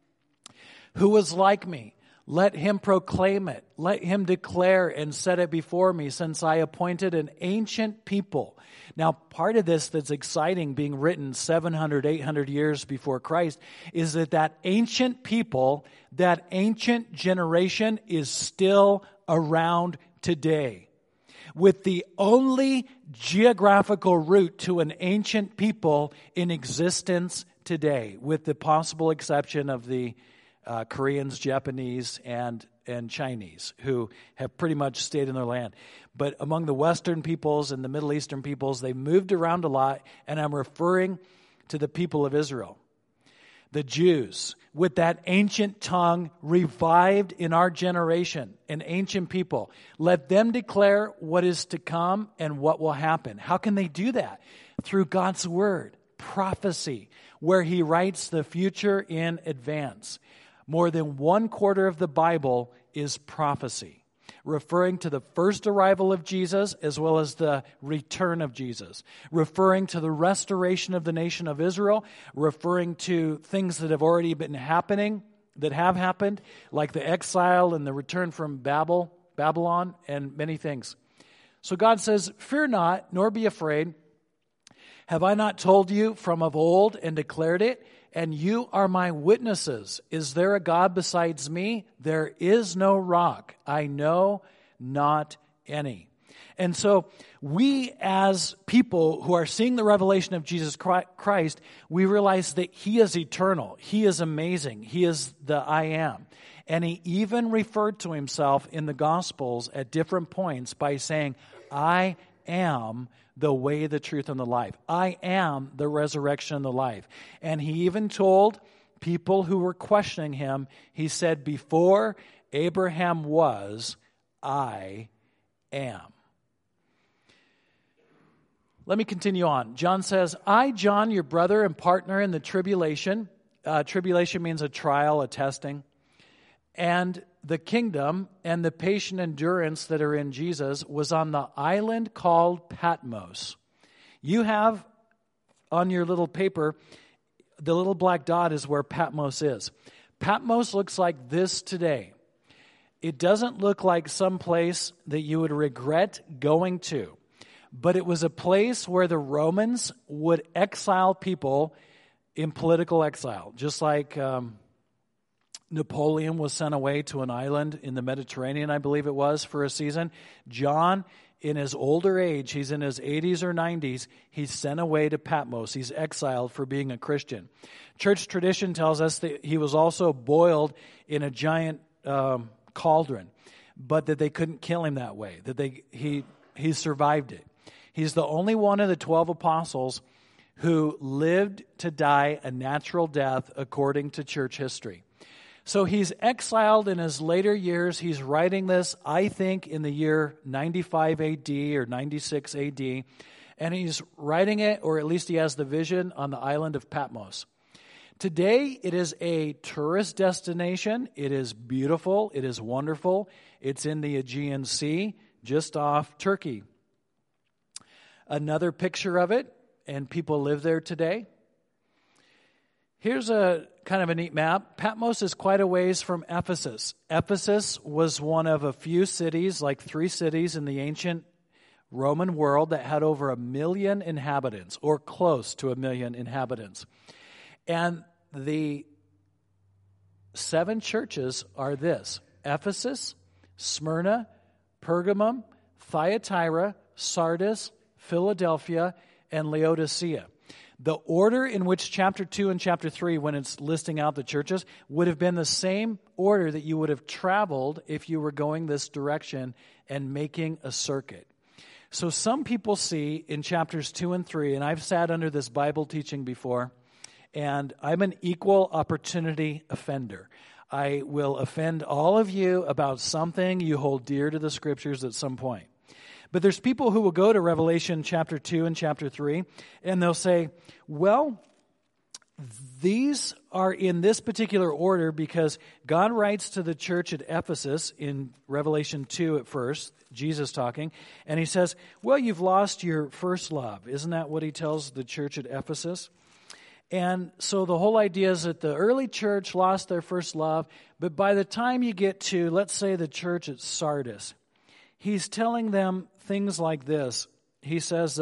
Who is like me? Let him proclaim it. Let him declare and set it before me, since I appointed an ancient people." Now, part of this that's exciting, being written 700, 800 years before Christ, is that ancient people, that ancient generation is still around today. With the only geographical route to an ancient people in existence today, with the possible exception of the Koreans, Japanese, and Chinese, who have pretty much stayed in their land. But among the Western peoples and the Middle Eastern peoples, they moved around a lot, and I'm referring to the people of Israel. The Jews, with that ancient tongue revived in our generation, an ancient people. Let them declare what is to come and what will happen. How can they do that? Through God's word, prophecy, where he writes the future in advance. More than 1/4 of the Bible is prophecy, referring to the first arrival of Jesus as well as the return of Jesus, referring to the restoration of the nation of Israel, referring to things that have already been happening, that have happened, like the exile and the return from Babylon, and many things. So God says, "Fear not, nor be afraid. Have I not told you from of old and declared it? and you are my witnesses. Is there a God besides me? There is no rock. I know not any. And so we as people who are seeing the revelation of Jesus Christ, we realize that he is eternal. He is amazing. He is the I am. And he even referred to himself in the Gospels at different points by saying, I am the way, the truth, and the life. I am the resurrection and the life. And he even told people who were questioning him, he said, before Abraham was, I am. Let me continue on. John says, I, John, your brother and partner in the tribulation. Tribulation means a trial, a testing. And the kingdom and the patient endurance that are in Jesus was on the island called Patmos. You have on your little paper, the little black dot is where Patmos is. Patmos looks like this today. It doesn't look like some place that you would regret going to. But it was a place where the Romans would exile people in political exile. Just like Napoleon was sent away to an island in the Mediterranean, I believe it was, for a season. John, in his older age, he's in his 80s or 90s, he's sent away to Patmos. He's exiled for being a Christian. Church tradition tells us that he was also boiled in a giant cauldron, but that they couldn't kill him that way, that he survived it. He's the only one of the 12 apostles who lived to die a natural death according to church history. So he's exiled in his later years. He's writing this, I think, in the year 95 AD or 96 AD. And he's writing it, or at least he has the vision, on the island of Patmos. Today, it is a tourist destination. It is beautiful. It is wonderful. It's in the Aegean Sea, just off Turkey. Another picture of it, and people live there today. Here's a kind of a neat map. Patmos is quite a ways from Ephesus. Ephesus was one of a few cities, like 3 cities in the ancient Roman world that had over 1 million inhabitants, or close to 1 million inhabitants. And the 7 churches are this: Ephesus, Smyrna, Pergamum, Thyatira, Sardis, Philadelphia, and Laodicea. The order in which chapter 2 and chapter 3, when it's listing out the churches, would have been the same order that you would have traveled if you were going this direction and making a circuit. So some people see in chapters 2 and 3, and I've sat under this Bible teaching before, and I'm an equal opportunity offender. I will offend all of you about something you hold dear to the Scriptures at some point. But there's people who will go to Revelation chapter 2 and chapter 3, and they'll say, well, these are in this particular order because God writes to the church at Ephesus in Revelation 2 at first, Jesus talking, and he says, well, you've lost your first love. Isn't that what he tells the church at Ephesus? And so the whole idea is that the early church lost their first love, but by the time you get to, let's say, the church at Sardis, he's telling them things like this. He says,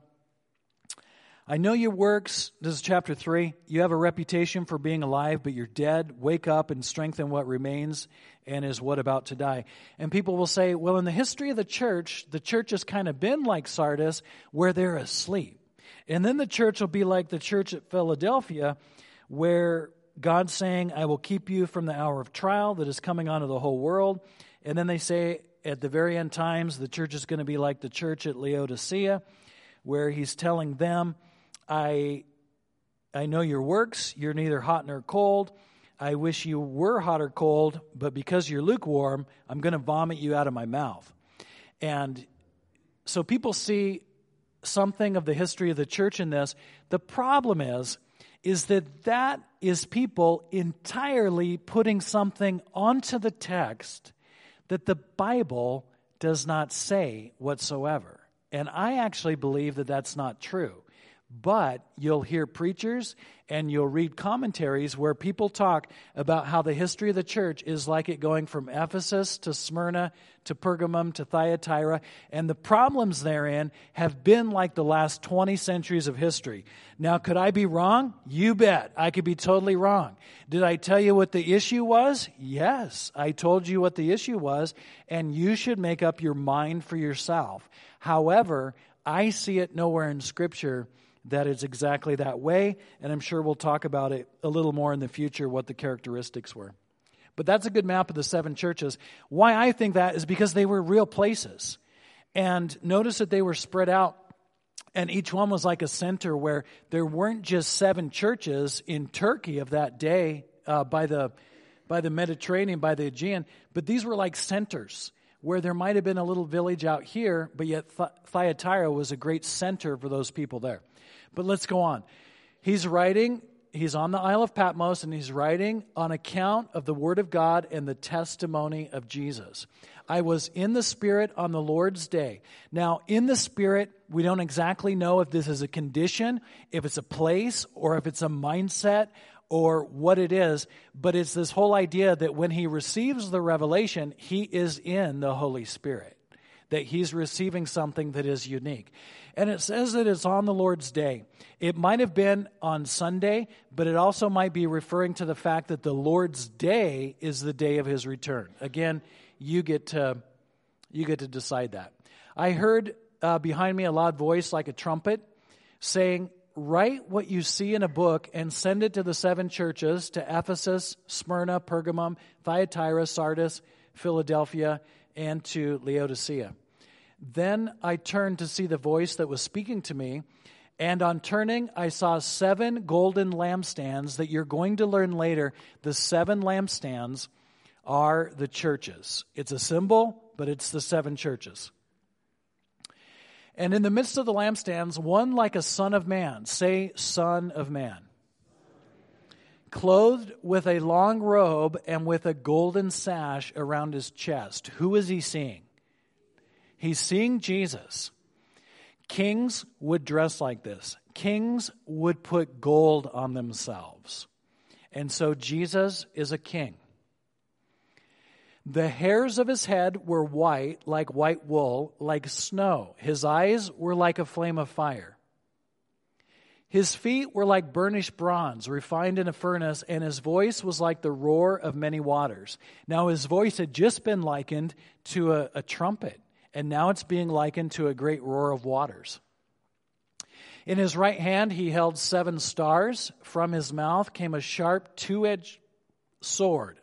I know your works, this is chapter 3, you have a reputation for being alive, but you're dead. Wake up and strengthen what remains and is what about to die. And people will say, well, in the history of the church has kind of been like Sardis, where they're asleep. And then the church will be like the church at Philadelphia, where God's saying, I will keep you from the hour of trial that is coming onto the whole world. And then they say, at the very end times, the church is going to be like the church at Laodicea, where he's telling them, I know your works. You're neither hot nor cold. I wish you were hot or cold, but because you're lukewarm, I'm going to vomit you out of my mouth. And so people see something of the history of the church in this. The problem is that is people entirely putting something onto the text that the Bible does not say whatsoever. And I actually believe that that's not true. But you'll hear preachers And you'll read commentaries where people talk about how the history of the church is like it going from Ephesus to Smyrna to Pergamum to Thyatira. And the problems therein have been like the last 20 centuries of history. Now, could I be wrong? You bet. I could be totally wrong. Did I tell you what the issue was? Yes, I told you what the issue was, and you should make up your mind for yourself. However, I see it nowhere in Scripture that it's exactly that way, and I'm sure we'll talk about it a little more in the future, what the characteristics were. But that's a good map of the 7 churches. Why I think that is because they were real places. And notice that they were spread out, and each one was like a center where there weren't just 7 churches in Turkey of that day by the Mediterranean, by the Aegean, but these were like centers where there might have been a little village out here, but yet Thyatira was a great center for those people there. But let's go on. He's on the Isle of Patmos, and he's writing on account of the Word of God and the testimony of Jesus. I was in the Spirit on the Lord's day. Now, in the Spirit, we don't exactly know if this is a condition, if it's a place, or if it's a mindset, or what it is, but it's this whole idea that when he receives the revelation, he is in the Holy Spirit, that he's receiving something that is unique. And it says that it's on the Lord's day. It might have been on Sunday, but it also might be referring to the fact that the Lord's day is the day of his return. Again, you get to decide that. I heard behind me a loud voice like a trumpet saying, "Write what you see in a book and send it to the 7 churches, to Ephesus, Smyrna, Pergamum, Thyatira, Sardis, Philadelphia, and to Laodicea." Then I turned to see the voice that was speaking to me, and on turning, I saw 7 golden lampstands that you're going to learn later. The 7 lampstands are the churches. It's a symbol, but it's the 7 churches. And in the midst of the lampstands, one like a son of man, say son of man, clothed with a long robe and with a golden sash around his chest. Who is he seeing? He's seeing Jesus. Kings would dress like this. Kings would put gold on themselves. And so Jesus is a king. The hairs of his head were white, like white wool, like snow. His eyes were like a flame of fire. His feet were like burnished bronze, refined in a furnace, and his voice was like the roar of many waters. Now his voice had just been likened to a trumpet, and now it's being likened to a great roar of waters. In his right hand he held 7 stars. From his mouth came a sharp two-edged sword,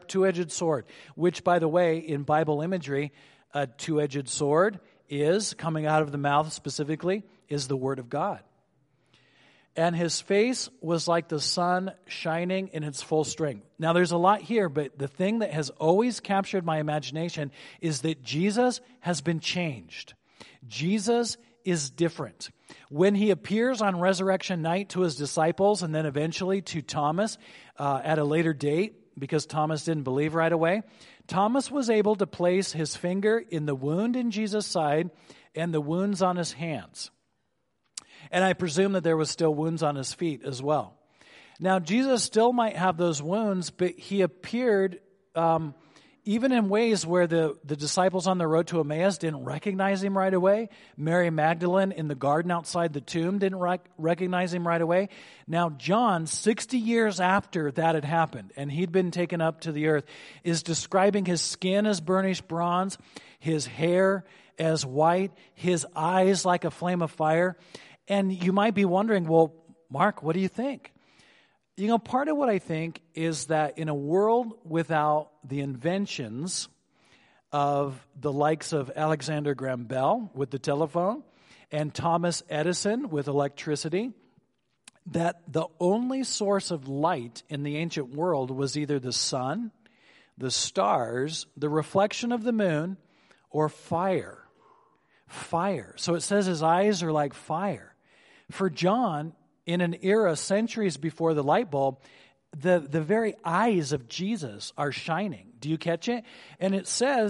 which, by the way, in Bible imagery, a two-edged sword is, coming out of the mouth specifically, is the Word of God. And his face was like the sun shining in its full strength. Now, there's a lot here, but the thing that has always captured my imagination is that Jesus has been changed. Jesus is different. When he appears on resurrection night to his disciples and then eventually to Thomas at a later date, because Thomas didn't believe right away, Thomas was able to place his finger in the wound in Jesus' side and the wounds on his hands. And I presume that there was still wounds on his feet as well. Now, Jesus still might have those wounds, but he appeared even in ways where the disciples on the road to Emmaus didn't recognize him right away. Mary Magdalene in the garden outside the tomb didn't recognize him right away. Now, John, 60 years after that had happened, and he'd been taken up to the earth, is describing his skin as burnished bronze, his hair as white, his eyes like a flame of fire. And you might be wondering, well, Mark, what do you think? You know, part of what I think is that in a world without the inventions of the likes of Alexander Graham Bell with the telephone and Thomas Edison with electricity, that the only source of light in the ancient world was either the sun, the stars, the reflection of the moon, or fire. Fire. So it says his eyes are like fire. For John, in an era centuries before the light bulb, the very eyes of Jesus are shining. Do you catch it? And it says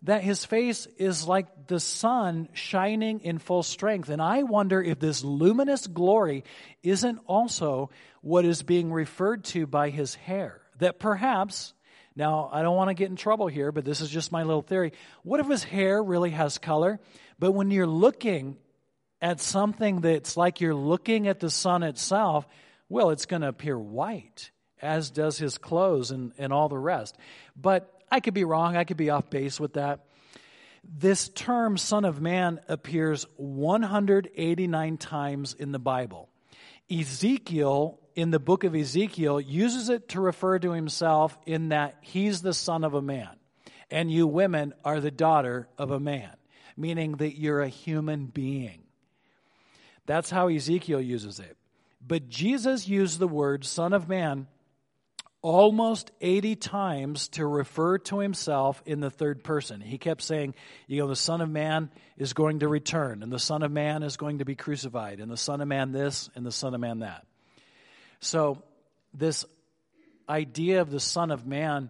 that his face is like the sun shining in full strength. And I wonder if this luminous glory isn't also what is being referred to by his hair. That perhaps, now I don't want to get in trouble here, but this is just my little theory. What if his hair really has color? But when you're looking at something that's like you're looking at the sun itself, well, it's going to appear white, as does his clothes and all the rest. But I could be wrong. I could be off base with that. This term, Son of Man, appears 189 times in the Bible. Ezekiel, in the book of Ezekiel, uses it to refer to himself in that he's the son of a man, and you women are the daughter of a man, meaning that you're a human being. That's how Ezekiel uses it. But Jesus used the word Son of Man almost 80 times to refer to himself in the third person. He kept saying, the Son of Man is going to return, and the Son of Man is going to be crucified, and the Son of Man this, and the Son of Man that. So this idea of the Son of Man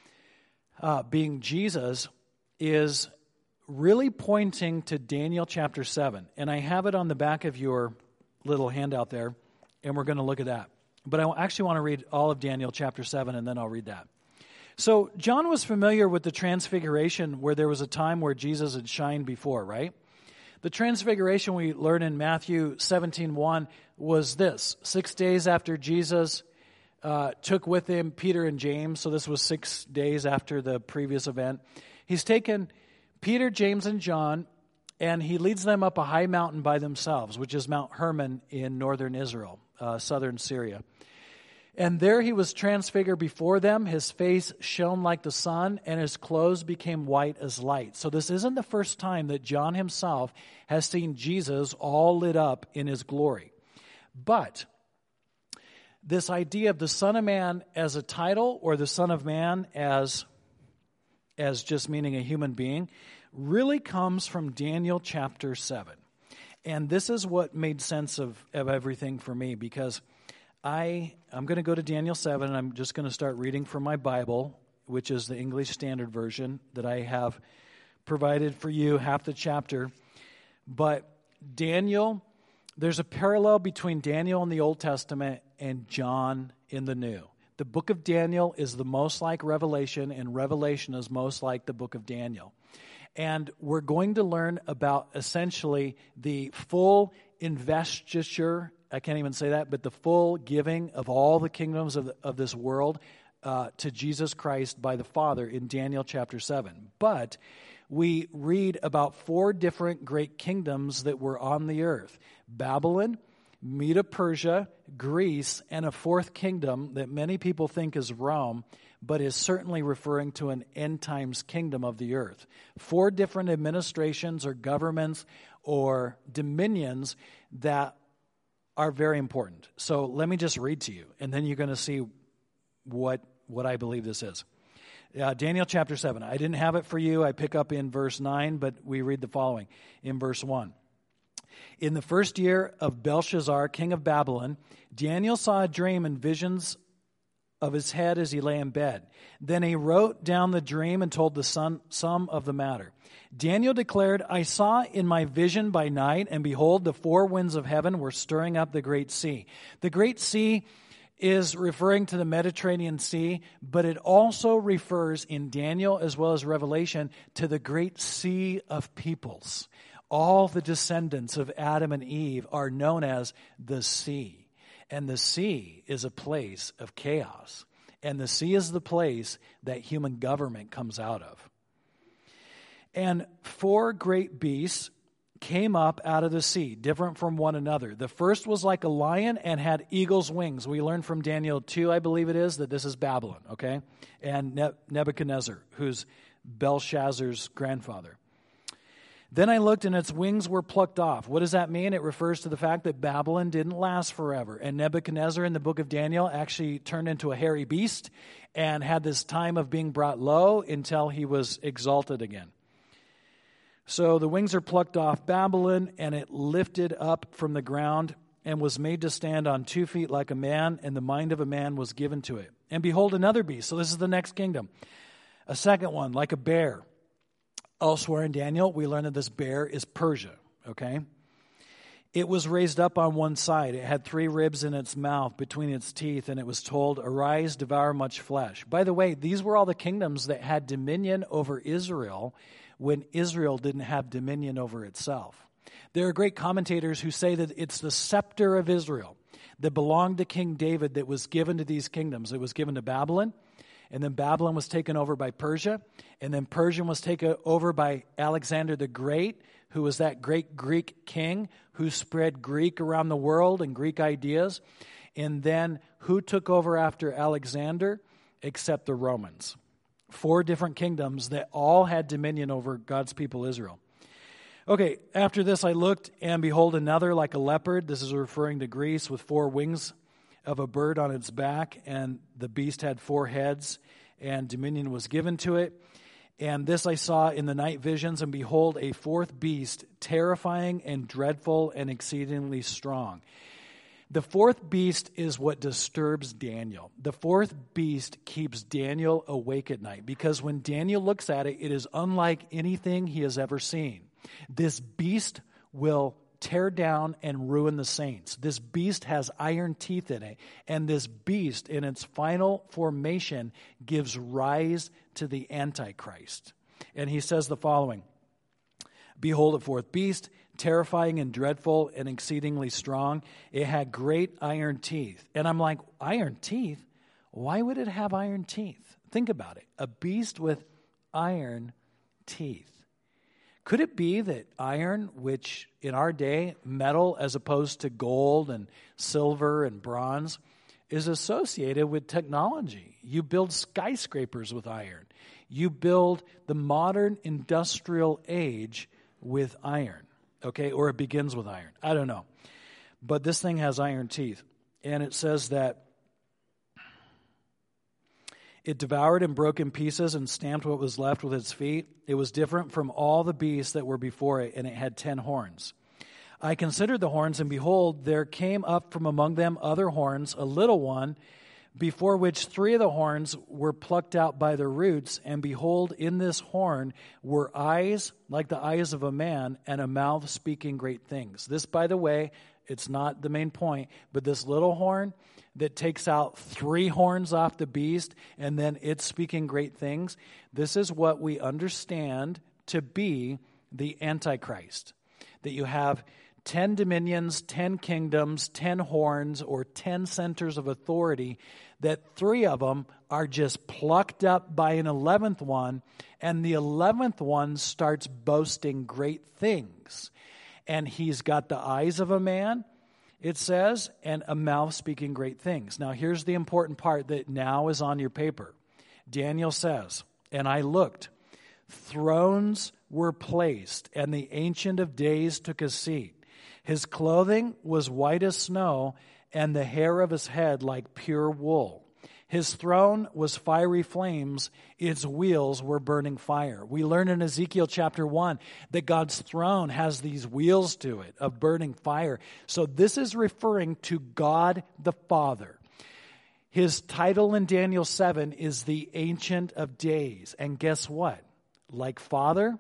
being Jesus is really pointing to Daniel chapter 7. And I have it on the back of your little handout there, and we're going to look at that. But I actually want to read all of Daniel chapter 7, and then I'll read that. So John was familiar with the transfiguration, where there was a time where Jesus had shined before, right? The transfiguration we learn in Matthew 17:1 was this. 6 days after Jesus took with him Peter and James, so this was 6 days after the previous event. He's taken Peter, James, and John, and he leads them up a high mountain by themselves, which is Mount Hermon in northern Israel, southern Syria. And there he was transfigured before them. His face shone like the sun, and his clothes became white as light. So this isn't the first time that John himself has seen Jesus all lit up in his glory. But this idea of the Son of Man as a title, or the Son of Man as just meaning a human being, really comes from Daniel chapter 7. And this is what made sense of everything for me, because I'm going to go to Daniel 7, and I'm just going to start reading from my Bible, which is the English Standard Version that I have provided for you, half the chapter. But Daniel, there's a parallel between Daniel in the Old Testament and John in the New. The book of Daniel is the most like Revelation, and Revelation is most like the book of Daniel. And we're going to learn about essentially the full investiture, I can't even say that, but the full giving of all the kingdoms of this world to Jesus Christ by the Father in Daniel chapter 7. But we read about 4 different great kingdoms that were on the earth: Babylon, Medo-Persia, Greece, and a 4th kingdom that many people think is Rome, but is certainly referring to an end times kingdom of the earth. 4 different administrations or governments or dominions that are very important. So let me just read to you, and then you're going to see what I believe this is. Daniel chapter 7. I didn't have it for you. I pick up in verse 9, but we read the following in verse 1. In the first year of Belshazzar, king of Babylon, Daniel saw a dream and visions of his head as he lay in bed. Then he wrote down the dream and told the sum of the matter. Daniel declared, I saw in my vision by night, and behold, the 4 winds of heaven were stirring up the great sea. The great sea is referring to the Mediterranean Sea, but it also refers in Daniel as well as Revelation to the great sea of peoples. All the descendants of Adam and Eve are known as the sea. And the sea is a place of chaos. And the sea is the place that human government comes out of. And 4 great beasts came up out of the sea, different from one another. The first was like a lion and had eagle's wings. We learned from Daniel 2, I believe it is, that this is Babylon, okay? And Nebuchadnezzar, who's Belshazzar's grandfather. Then I looked, and its wings were plucked off. What does that mean? It refers to the fact that Babylon didn't last forever. And Nebuchadnezzar in the book of Daniel actually turned into a hairy beast and had this time of being brought low until he was exalted again. So the wings are plucked off Babylon, and it lifted up from the ground and was made to stand on 2 feet like a man, and the mind of a man was given to it. And behold, another beast. So this is the next kingdom. A second one, like a bear. Elsewhere in Daniel, we learn that this bear is Persia, okay? It was raised up on one side. It had 3 ribs in its mouth between its teeth, and it was told, "Arise, devour much flesh." By the way, these were all the kingdoms that had dominion over Israel when Israel didn't have dominion over itself. There are great commentators who say that it's the scepter of Israel that belonged to King David that was given to these kingdoms. It was given to Babylon, and then Babylon was taken over by Persia, and then Persia was taken over by Alexander the Great, who was that great Greek king who spread Greek around the world and Greek ideas. And then who took over after Alexander except the Romans? 4 different kingdoms that all had dominion over God's people Israel. Okay, after this I looked, and behold, another like a leopard. This is referring to Greece, with 4 wings of a bird on its back, and the beast had 4 heads, and dominion was given to it. And this I saw in the night visions, and behold, a 4th beast, terrifying and dreadful and exceedingly strong. The 4th beast is what disturbs Daniel. The 4th beast keeps Daniel awake at night, because when Daniel looks at it, it is unlike anything he has ever seen. This beast will tear down and ruin the saints. This beast has iron teeth in it, and this beast in its final formation gives rise to the Antichrist. And he says the following, "Behold, a 4th beast, terrifying and dreadful and exceedingly strong. It had great iron teeth." And I'm like, iron teeth? Why would it have iron teeth? Think about it. A beast with iron teeth. Could it be that iron, which in our day, metal as opposed to gold and silver and bronze, is associated with technology? You build skyscrapers with iron. You build the modern industrial age with iron, okay? Or it begins with iron. I don't know. But this thing has iron teeth. And it says that it devoured and broke in pieces and stamped what was left with its feet. It was different from all the beasts that were before it, and it had 10 horns. I considered the horns, and behold, there came up from among them other horns, a little one, before which 3 of the horns were plucked out by their roots. And behold, in this horn were eyes like the eyes of a man, and a mouth speaking great things. This, by the way, it's not the main point, but this little horn that takes out 3 horns off the beast, and then it's speaking great things. This is what we understand to be the Antichrist. That you have 10 dominions, 10 kingdoms, 10 horns, or 10 centers of authority, that 3 of them are just plucked up by an 11th one, and the 11th one starts boasting great things. And he's got the eyes of a man, it says, and a mouth speaking great things. Now, here's the important part that now is on your paper. Daniel says, "And I looked, thrones were placed, and the Ancient of Days took a seat. His clothing was white as snow, and the hair of his head like pure wool. His throne was fiery flames. Its wheels were burning fire." We learn in Ezekiel chapter 1 that God's throne has these wheels to it of burning fire. So this is referring to God the Father. His title in Daniel 7 is the Ancient of Days. And guess what? Like Father,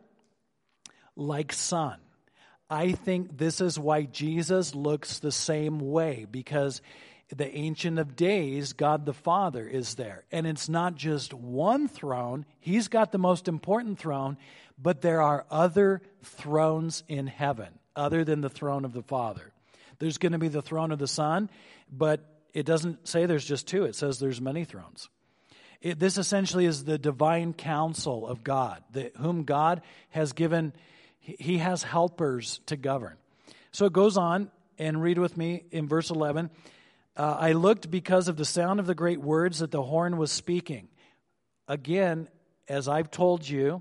like Son. I think this is why Jesus looks the same way, because the Ancient of Days, God the Father, is there. And it's not just one throne. He's got the most important throne, but there are other thrones in heaven other than the throne of the Father. There's going to be the throne of the Son, but it doesn't say there's just 2. It says there's many thrones. This essentially is the divine counsel of God, whom God has given. He has helpers to govern. So it goes on, and read with me in verse 11. I looked because of the sound of the great words that the horn was speaking. Again, as I've told you,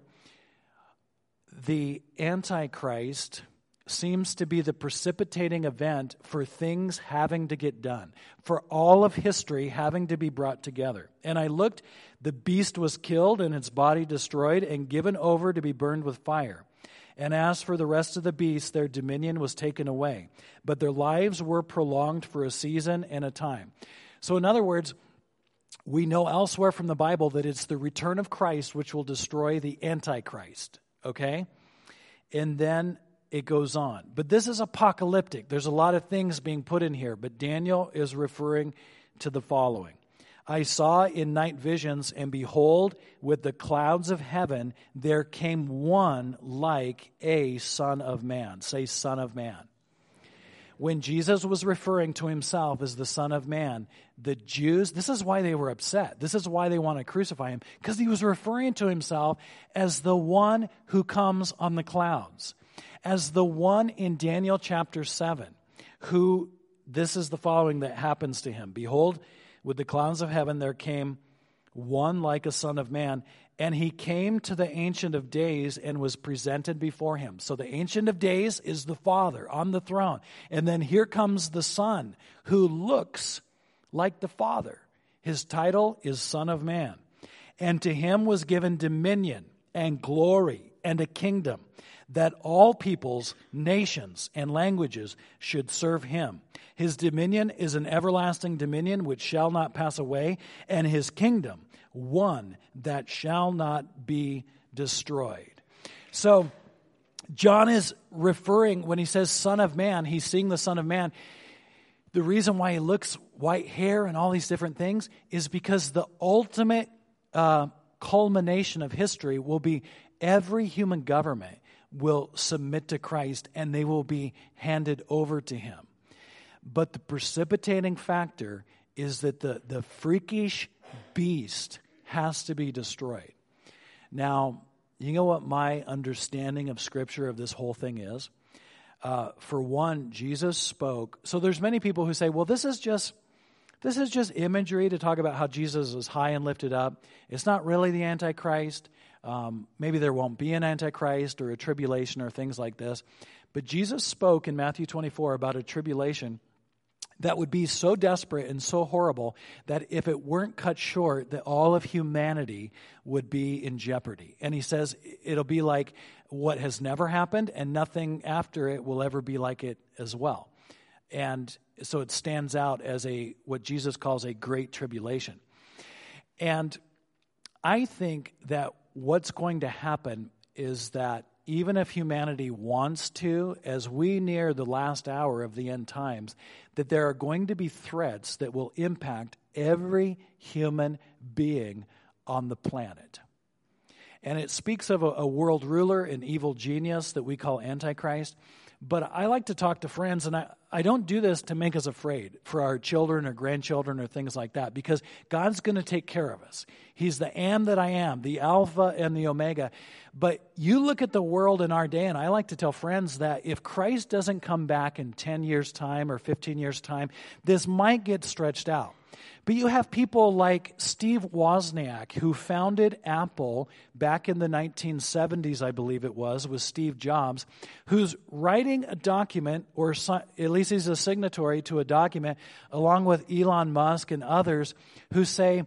the Antichrist seems to be the precipitating event for things having to get done, for all of history having to be brought together. And I looked, the beast was killed and its body destroyed and given over to be burned with fire. And as for the rest of the beasts, their dominion was taken away, but their lives were prolonged for a season and a time. So in other words, we know elsewhere from the Bible that it's the return of Christ which will destroy the Antichrist. okay? And then it goes on. But this is apocalyptic. There's a lot of things being put in here, but Daniel is referring to the following. I saw in night visions, and behold, with the clouds of heaven, there came one like a son of man. Say, son of man. When Jesus was referring to himself as the Son of Man, the Jews, this is why they were upset. This is why they want to crucify him, because he was referring to himself as the one who comes on the clouds, as the one in Daniel chapter 7, who, this is the following that happens to him. Behold, with the clouds of heaven there came one like a son of man, and he came to the Ancient of Days and was presented before him. So the Ancient of Days is the Father on the throne. And then here comes the Son who looks like the Father. His title is Son of Man. And to him was given dominion and glory and a kingdom, that all peoples, nations, and languages should serve him. His dominion is an everlasting dominion which shall not pass away, and his kingdom one that shall not be destroyed. So John is referring, when he says Son of Man, he's seeing the Son of Man. The reason why he looks white hair and all these different things is because the ultimate culmination of history will be every human government will submit to Christ and they will be handed over to him. But the precipitating factor is that the freakish beast has to be destroyed. Now, you know what my understanding of Scripture of this whole thing is? For one, Jesus spoke. So there's many people who say, well, this is just imagery to talk about how Jesus is high and lifted up. It's not really the Antichrist. Maybe there won't be an Antichrist or a tribulation or things like this. But Jesus spoke in Matthew 24 about a tribulation that would be so desperate and so horrible that if it weren't cut short, that all of humanity would be in jeopardy. And he says it'll be like what has never happened, and nothing after it will ever be like it as well. And so it stands out as what Jesus calls a great tribulation. And I think that what's going to happen is that even if humanity wants to, as we near the last hour of the end times, that there are going to be threats that will impact every human being on the planet. And it speaks of a world ruler, an evil genius that we call Antichrist. But I like to talk to friends, and I don't do this to make us afraid for our children or grandchildren or things like that, because God's going to take care of us. He's the Am that I am, the Alpha and the Omega. But you look at the world in our day, and I like to tell friends that if Christ doesn't come back in 10 years' time or 15 years' time, this might get stretched out. But you have people like Steve Wozniak, who founded Apple back in the 1970s, I believe it was, with Steve Jobs, who's writing a document, or at least he's a signatory to a document, along with Elon Musk and others, who say,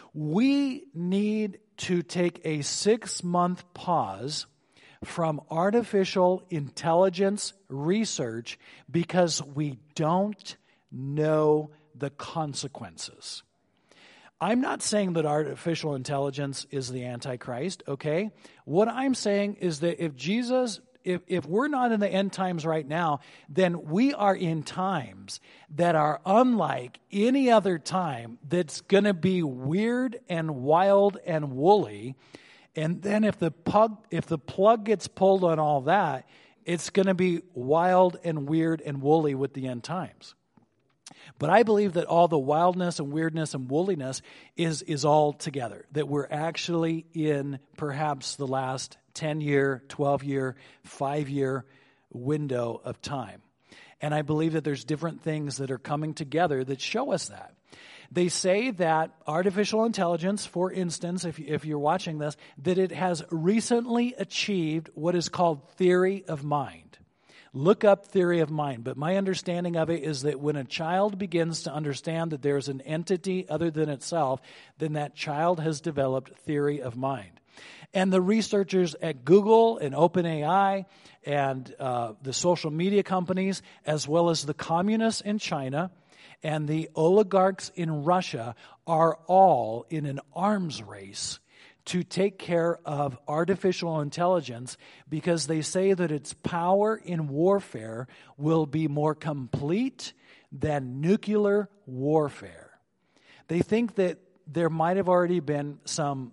we need to take a 6-month pause from artificial intelligence research because we don't know the consequences. I'm not saying that artificial intelligence is the Antichrist, okay? What I'm saying is that if we're not in the end times right now, then we are in times that are unlike any other time, that's going to be weird and wild and woolly. And then if the plug gets pulled on all that, it's going to be wild and weird and woolly with the end times. But I believe that all the wildness and weirdness and woolliness is all together, that we're actually in perhaps the last 10-year, 12-year, 5-year window of time. And I believe that there's different things that are coming together that show us that. They say that artificial intelligence, for instance, if you're watching this, that it has recently achieved what is called theory of mind. Look up theory of mind. But my understanding of it is that when a child begins to understand that there's an entity other than itself, then that child has developed theory of mind. And the researchers at Google and OpenAI and the social media companies, as well as the communists in China and the oligarchs in Russia, are all in an arms race to take care of artificial intelligence because they say that its power in warfare will be more complete than nuclear warfare. They think that there might have already been some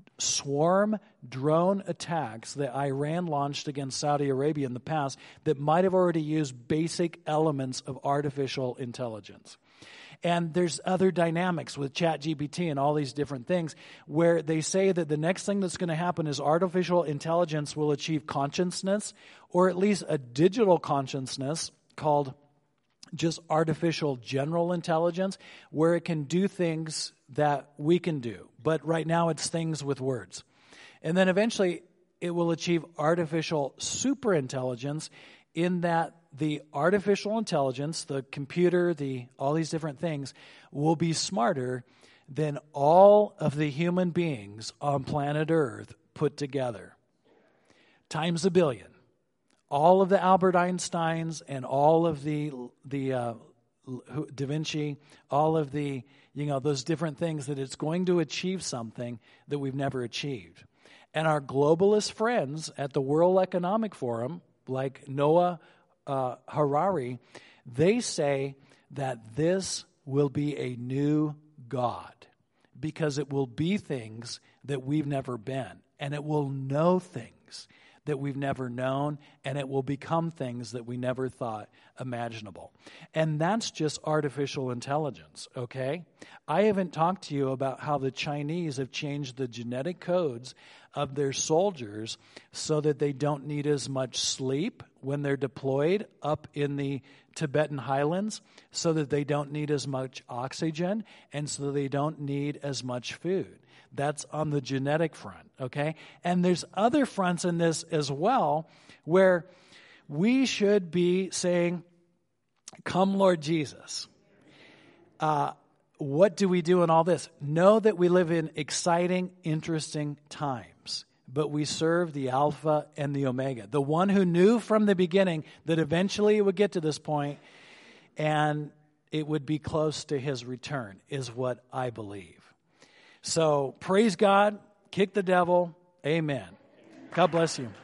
swarm drone attacks that Iran launched against Saudi Arabia in the past that might have already used basic elements of artificial intelligence. And there's other dynamics with ChatGPT and all these different things where they say that the next thing that's going to happen is artificial intelligence will achieve consciousness, or at least a digital consciousness called just artificial general intelligence, where it can do things that we can do. But right now it's things with words. And then eventually it will achieve artificial superintelligence in that the artificial intelligence, the computer, all these different things will be smarter than all of the human beings on planet Earth put together. Times a billion. All of the Albert Einsteins and all of the Da Vinci, all of the, those different things, that it's going to achieve something that we've never achieved. And our globalist friends at the World Economic Forum, like Noah Harari, they say that this will be a new God because it will be things that we've never been, and it will know things that we've never known, and it will become things that we never thought imaginable. And that's just artificial intelligence, okay? I haven't talked to you about how the Chinese have changed the genetic codes of their soldiers so that they don't need as much sleep when they're deployed up in the Tibetan highlands, so that they don't need as much oxygen, and so they don't need as much food. That's on the genetic front, okay? And there's other fronts in this as well where we should be saying, "Come, Lord Jesus." What do we do in all this? Know that we live in exciting, interesting times, but we serve the Alpha and the Omega, the one who knew from the beginning that eventually it would get to this point and it would be close to his return, is what I believe. So praise God, kick the devil, amen. God bless you.